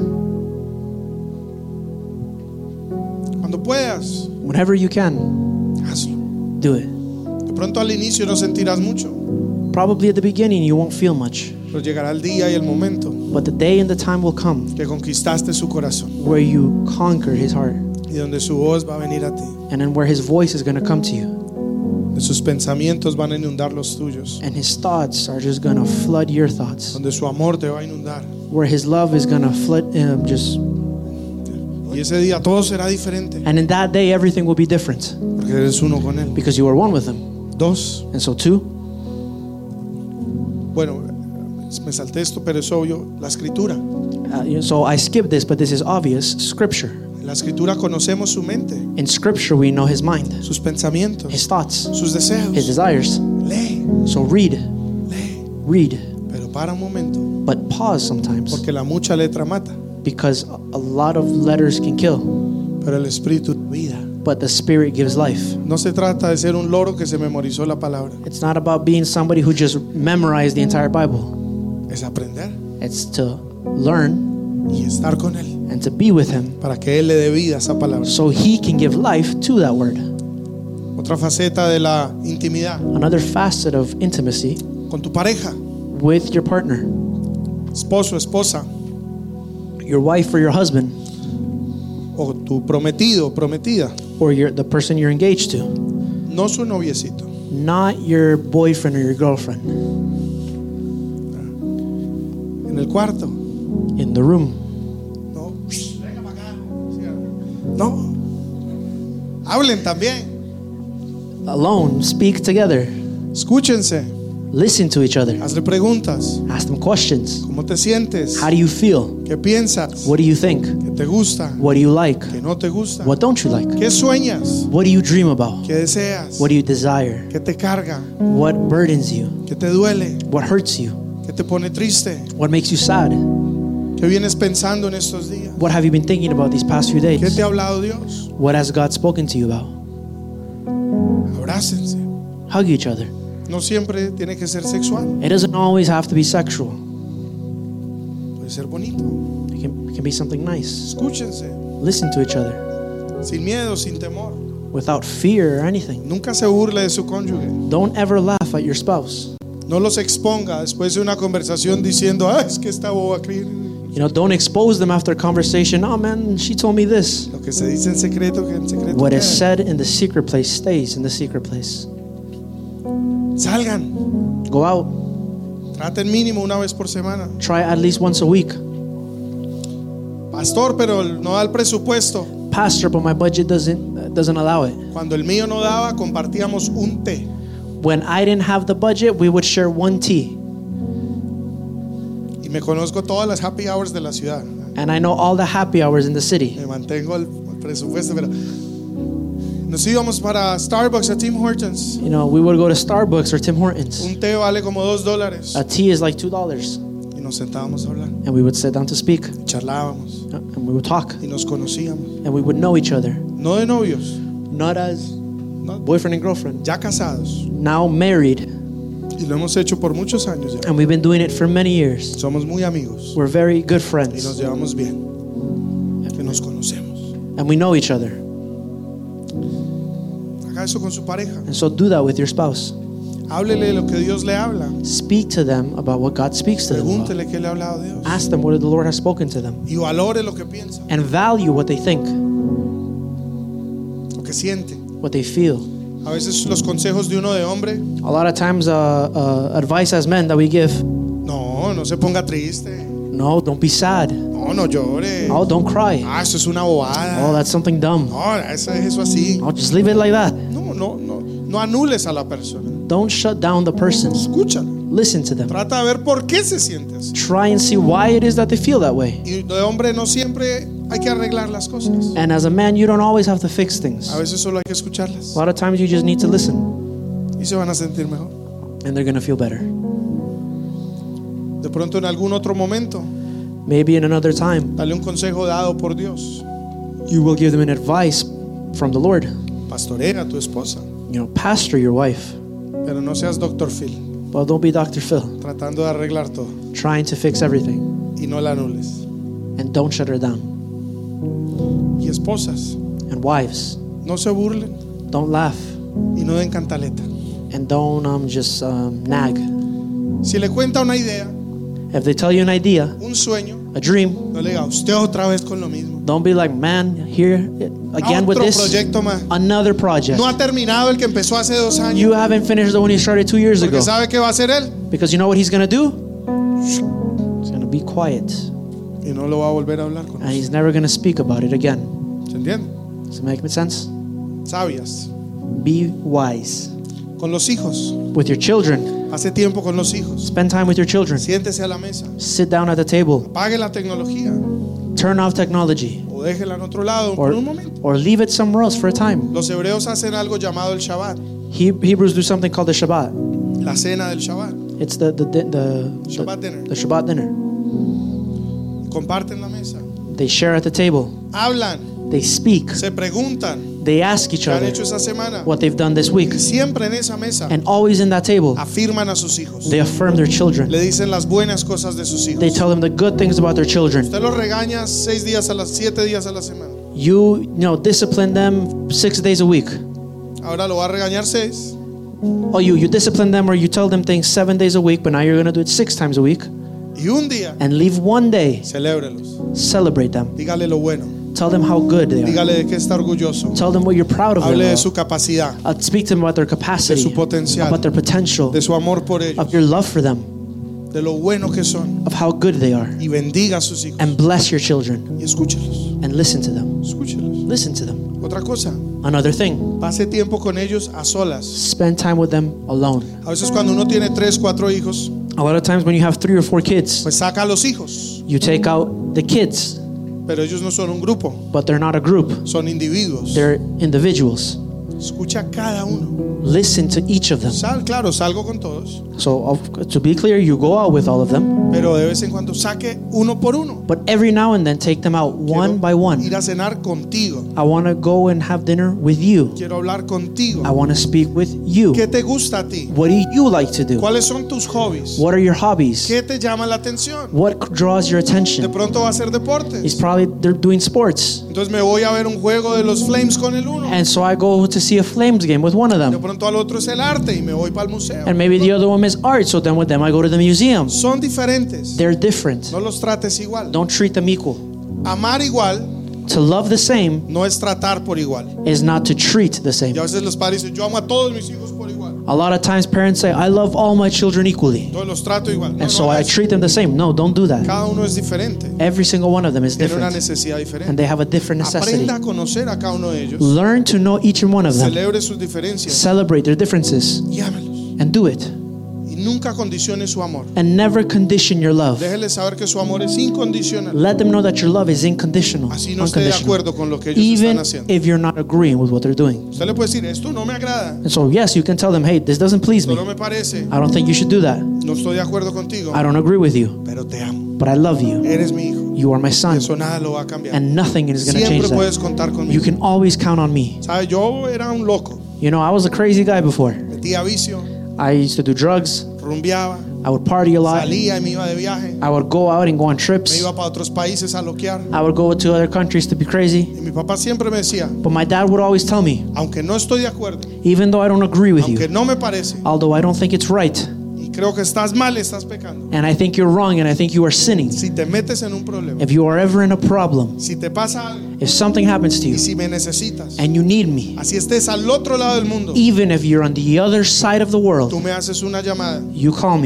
Cuando puedas, Whenever you can, hazlo. do it. De pronto al inicio no sentirás mucho, Probably at the beginning you won't feel much. pero llegará el día y el momento But the day and the time will come que conquistaste su corazón where you conquer his heart. y donde su voz va a venir a ti. And then where his voice is going to come to you. Donde sus pensamientos van a inundar los tuyos. And his thoughts are just going to flood your thoughts. Donde su amor te va a inundar. Where his love is going to flood um, just. Y ese día todo será diferente. And in that day everything will be different. Porque eres uno con Él. Because you are one with him. Dos. And so two. Bueno, me salté esto, pero es obvio. La escritura. Uh, you know, so I skipped this, but this is obvious. Scripture. En la escritura conocemos su mente, In Scripture we know his mind, sus pensamientos, his thoughts, sus deseos. his desires. Lee, So read, lee. read, Pero para un momento, but pause sometimes porque la mucha letra mata, because a lot of letters can kill, pero el espíritu vida. but the Spirit gives life. No se trata de ser un loro que se memorizó la palabra, It's not about being somebody who just memorized the entire Bible. es aprender It's to learn y estar con Él and to be with him para que Él le dé vida a esa palabra. so he can give life to that word. Otra faceta de la intimidad Another facet of intimacy con tu pareja, with your partner, esposo, esposa, your wife or your husband, o tu prometido, prometida, or your, the person you're engaged to, no su noviecito. not your boyfriend or your girlfriend. En el cuarto, In the room. no, venga para acá, no, hablen también, Alone, speak together. escúchense, Listen to each other. hazle preguntas. Ask them questions. ¿Cómo te sientes? How do you feel? ¿Qué piensas? What do you think? ¿Qué te gusta? What do you like? ¿Qué no te gusta? What don't you like? ¿Qué sueñas? What do you dream about? ¿Qué deseas? What do you desire? ¿Qué te carga? What burdens you? ¿Qué te duele? What hurts you? ¿Qué te pone triste? What makes you sad? ¿Qué vienes pensando en estos días? What have you been thinking about these past few ¿Qué days? te ha hablado Dios? What has God spoken to you about? Abrácense. Hug each other. No siempre tiene que ser sexual. It doesn't always have to be sexual. Puede ser bonito. It can, it can be something nice. Escúchense. Listen to each other Sin miedo, sin temor. without fear or anything. Nunca se burle de su cónyuge. Don't ever laugh at your spouse. No los exponga después de una conversación diciendo, ah, es que esta boba cri-". You know, don't expose them after a conversation. Oh man, she told me this. Lo que se dice en secreto, que en secreto What queda. is said in the secret place stays in the secret place. Salgan. Go out. Traten mínimo una vez por semana. Try at least once a week. Pastor, pero no da el presupuesto. Pastor, but my budget doesn't uh, doesn't allow it. Cuando el mío no daba, compartíamos un té. When I didn't have the budget, we would share one tea. Y me conozco todas las happy hours de la ciudad. And I know all the happy hours in the city. Me mantengo al presupuesto, pero nos íbamos para Starbucks, a Tim Hortons. You know, we would go to Starbucks or Tim Hortons. Un té vale como dos dólares. A tea is like two dollars, Y nos sentábamos a hablar. and we would sit down to speak, Y charlábamos. and we would talk, Y nos conocíamos. and we would know each other, No de novios, not as no, boyfriend and girlfriend. ya casados. Now married, Y lo hemos hecho por muchos años ya. and we've been doing it for many years. Somos muy amigos. We're very good Y nos friends, llevamos bien. Que nos conocemos. and we know each other. Haga eso con su pareja. And so do that with your spouse. Háblele lo que Dios le habla. Speak to them about what God speaks to them about. Pregúntele qué le ha hablado Dios. Ask them what the Lord has spoken to them, Y valore lo que piensa, and value what they think, lo que siente. what they feel. A veces los consejos de uno de hombre, A lot of times, uh, uh, advice as men that we give, no, no se ponga triste. no, don't be sad. No, no llore. Oh, don't cry. Ah, eso es una Oh, bobada. that's something dumb. No, eso es eso así. Oh, just leave it like that. No, no, no, no anules a la persona. Don't shut down the person. Escúchala. Listen to them. Trata de ver por qué se siente así. Try and see why it is that they feel that way. Y de hombre no siempre hay que arreglar las cosas. And as a man, you don't always have to fix things. A veces solo hay que escucharlas. A lot of times you just need to listen, Y se van a sentir mejor. and they're going to feel better. De pronto en algún otro momento, Maybe in another time, dale un consejo dado por Dios. you will give them an advice from the Lord. Pastorea a tu esposa. You know, pastor your wife, Pero no seas doctor Phil, but don't be Doctor Phil, tratando de arreglar todo. trying to fix everything, Y no la anules. and don't shut her down. Y esposas, And wives, no se burlen don't laugh, y no den cantaleta. and don't um, just um, nag. Si le cuenta una idea, If they tell you an idea, un sueño, a dream, no le diga usted otra vez con lo mismo. don't be like, man, here again with Otro this, proyecto más. another project. No ha terminado el que empezó hace dos años. You haven't finished the one you started two years ago. Porque sabe que va a hacer él Because you know what he's going to do? He's going to be quiet. y no lo va a volver a hablar con And he's usted. never going to speak about it again. ¿Se entiende? Does it make sense? Sabias. Be wise. Con los hijos. With your children, Hace tiempo con los hijos. spend time with your children. Siéntese a la mesa. Sit down at the table. Apague la tecnología Turn off technology. o déjela en otro lado Or, por un momento. or leave it somewhere else for a time. Los hebreos hacen algo llamado el Shabbat, He, Hebrews do something called the Shabbat. la cena del Shabbat. It's the, the, the, the, Shabbat dinner. the Shabbat dinner. Comparten la mesa. They share at the table. Hablan, They speak. se preguntan They ask each qué han other hecho esa semana. what they've done this week. Siempre en esa mesa And always in that table, afirman a sus hijos. they affirm their children. Le dicen las buenas cosas de sus hijos. They tell them the good things about their children. Usted los regaña seis días a las siete días a la semana. You, you know, discipline them six days a week. Ahora lo va a regañar seis. Oh, you, you discipline them or you tell them things seven days a week, but now you're going to do it six times a week. Y un día, And leave one day, celébrelos. celebrate them. Dígale lo bueno. Tell them how good they are. Dígale de qué está orgulloso. Tell them what you're proud of them. Hable de about. su capacidad, Uh, speak to them about their de capacity, su potencial, about their potential, de su amor por ellos, of your love for them, de lo bueno que son. of how good they are. Y bendiga a sus hijos. And bless your children Y escúchelos. and listen to them. Escúchelos. Listen to them. Otra cosa, Another thing, pase tiempo con ellos a solas. spend time with them alone. A veces cuando uno tiene tres, cuatro hijos, A lot of times when you have three or four kids, pues saca a los hijos. you take out the kids, Pero ellos no son un grupo, but they're not a group. son individuos. They're individuals. Escucha a cada uno. Listen to each of them. Sal, claro, salgo con todos. So of- to be clear, you go out with all of them, Pero de vez en cuando saque uno por uno. but every now and then take them out one Quiero by one. ir a cenar contigo. I want to go and have dinner with you. Quiero hablar contigo. I want to speak with you. ¿Qué te gusta a ti? What do you like to do? ¿Cuáles son tus hobbies? What are your hobbies? ¿Qué te llama la atención? What draws your De attention? pronto va a ser It's deportes. probably they're doing sports. Entonces me voy a ver un juego de los Flames con el uno. And so I go to see a Flames game with one of De them. pronto al otro es el arte y me voy para el museo. And maybe the other one is art, so then with them I go to the museum. Son diferentes. They're different. No los trates igual. Don't treat them equal. Amar igual To love the same no es tratar por igual. is not to treat the Y same. a veces los padres dicen, yo amo a todos mis hijos por igual. A lot of times parents say, I love all my children equally. Entonces los trato igual. No, And so no, I es- treat them the same. No, don't do that. cada uno es diferente. Every single one of them is Tiene una different. necesidad And diferente. they have a different necessity. Aprenda a conocer a cada uno de ellos. Learn to know each and one of them. Celebre sus diferencias Celebrate their differences y ámelos. and do it. Y nunca condicione su amor. And never condition your love. Déjele saber que su amor es incondicional. Let them know that your love is unconditional. Así no esté de Unconditional. acuerdo con lo que ellos Even están haciendo. if you're not agreeing with what they're doing. Usted le puede decir, esto no me agrada, And so, yes, you can tell them, hey, this doesn't please esto me. no me parece, I don't think you should do that. no estoy de acuerdo contigo, I don't agree with you, pero te amo. but I love you. Eres mi hijo. You are my Y son. eso nada lo va a cambiar. And nothing is going to change Siempre that. puedes contar You conmigo. can always count on me. ¿Sabe? Yo era un loco. You know, I was a crazy guy before. Metía vicio, I used to do drugs. rumbeaba, I would party a lot. salía y me iba de viaje. I would go out and go on Me trips. iba para otros países a loquear. I would go to other countries to be crazy. Y mi papá siempre me decía, But my dad would always tell me, aunque no estoy de acuerdo, even though I don't agree with aunque you, no me parece, although I don't think it's right, y creo que estás mal, estás pecando. and I think you're wrong and I think you are sinning, Si te metes en un problema, if you are ever in a problem, si te pasa algo, if something happens to y you si me necesitas, and you need me, así estés al otro lado del mundo, even if you're on the other side of the world, tú me haces una llamada you call me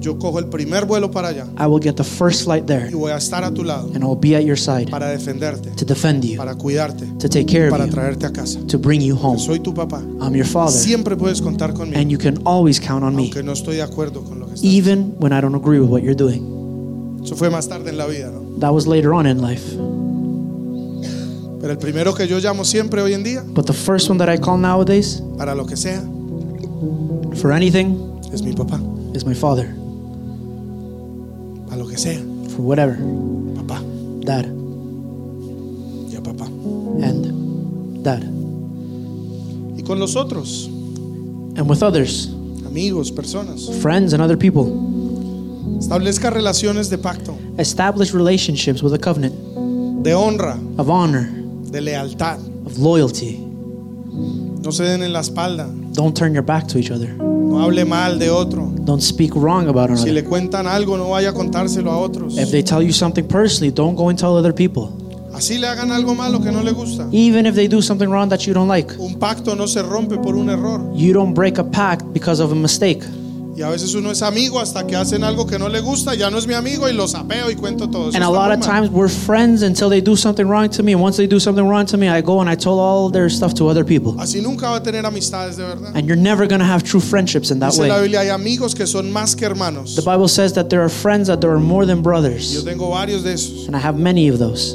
yo cojo el primer vuelo para allá I will get the first flight there, y voy a estar a tu lado and I will be at your side para defenderte, to defend you, para cuidarte, to take care para of you, traerte a casa. to bring you home. Soy tu papá. I'm your father, Siempre puedes contar conmigo, and you can always count on me, aunque no estoy de acuerdo con lo que estás. even when I don't agree with what you're doing. Eso fue más tarde en la vida, ¿no? That was later on in life. Pero el primero que yo llamo siempre hoy en día, But the first one that I call nowadays, para lo que sea, for anything, es mi papá. is my father. Para lo que sea, For whatever, papá. dad, Ya papá. and dad. Y con los otros, And with others, amigos, personas, friends and other people, establezca relaciones de pacto, establish relationships with a covenant de honra, of honor, de lealtad. of loyalty. No se den en la espalda. Don't turn your back to each other. No hable mal de otro. Don't speak wrong about Si another. le cuentan algo, no vaya a contárselo a otros. If they tell you something personally, don't go and tell other people. Así le hagan algo malo que no le gusta. Even if they do something wrong that you don't like. Un pacto no se rompe por un error. You don't break a pact because of a mistake. Y a veces uno es amigo hasta que hacen algo que no le gusta, ya no es mi amigo y lo sapeo y cuento todo. Eso And a está lot muy of mal. times we're friends until they do something wrong to me. And once they do something wrong to me, I go and I tell all their stuff to other people. Así nunca va a tener amistades de verdad. And you're never going to have true friendships in that Dice la way. Biblia, hay amigos que son más que hermanos. The Bible says that there are friends that there are more than Yo brothers. tengo varios de esos. And I have many of those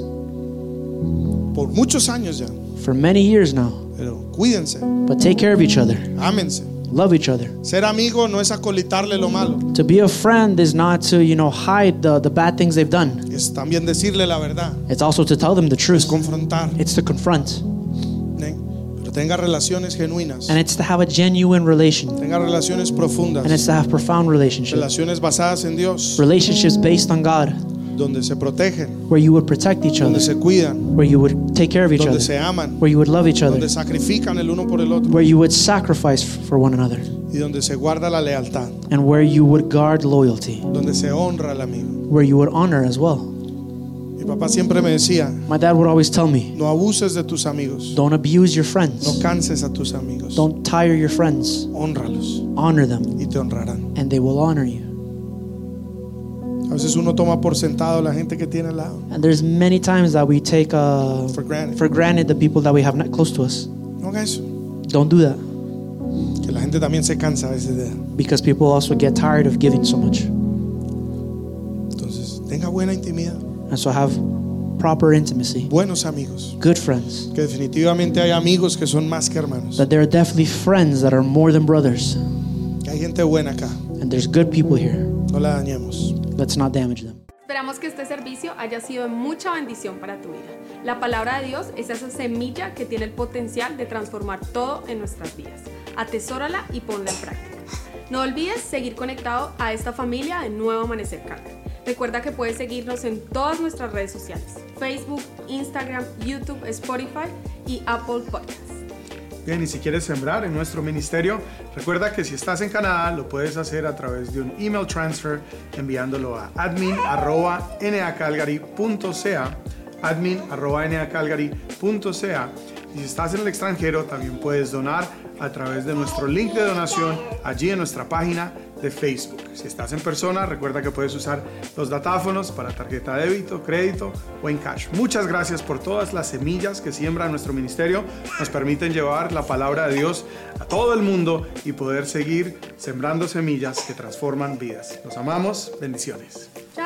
Por muchos años ya. for many years now. Pero cuídense, But take care of each other. ámense. Love each other. Ser amigo no es acolitarle lo malo. To be a friend is not to, you know, hide the, the bad things they've done. Es también decirle la verdad. It's also to tell them the Es truth. confrontar. It's to confront. ¿eh? Pero tenga relaciones genuinas. And it's to have a genuine relation. Tenga relaciones profundas. And it's to have profound relationships. Relaciones basadas en Dios. Relationships based on God, Donde se protegen. where you would protect each other, Donde se cuidan. where you would take care of each Donde other, se aman. where you would love each other, Donde sacrifican el uno por el otro. where you would sacrifice for one another, Y donde se guarda la lealtad. and where you would guard loyalty, Donde se honra al amigo. where you would honor as well. Mi papá siempre me decía, My dad would always tell me, no abuses de tus amigos. don't abuse your No friends, canses a tus amigos. don't tire your friends, Honralos honor them, y te honrarán. and they will honor you. A veces uno toma por sentado la gente que tiene al lado. And there's many times that we take uh, For granted. for granted the people that we have not close to us. No haga eso. Don't do that, Que la gente también se cansa a veces de. because people also get tired of giving so much. Entonces, tenga buena intimidad. And so have proper intimacy, Buenos amigos. good friends. Que definitivamente hay amigos que son más que hermanos. That there are definitely friends that are more than brothers. Que hay gente buena acá. And there's good people here. No la dañemos. Let's not damage them. Esperamos que este servicio haya sido de mucha bendición para tu vida. La palabra de Dios es esa semilla que tiene el potencial de transformar todo en nuestras vidas. Atesórala y ponla en práctica. No olvides seguir conectado a esta familia de Nuevo Amanecer Calvary. Recuerda que puedes seguirnos en todas nuestras redes sociales: Facebook, Instagram, YouTube, Spotify y Apple Podcasts. Bien, y si quieres sembrar en nuestro ministerio, recuerda que si estás en Canadá lo puedes hacer a través de un email transfer enviándolo a admin arroba nacalgary punto ca, admin arroba nacalgary punto ca. Y si estás en el extranjero también puedes donar a través de nuestro link de donación allí en nuestra página de Facebook. Si estás en persona, recuerda que puedes usar los datáfonos para tarjeta de débito, crédito o en cash. Muchas gracias por todas las semillas que siembra nuestro ministerio. Nos permiten llevar la palabra de Dios a todo el mundo y poder seguir sembrando semillas que transforman vidas. Los amamos. Bendiciones. Chao.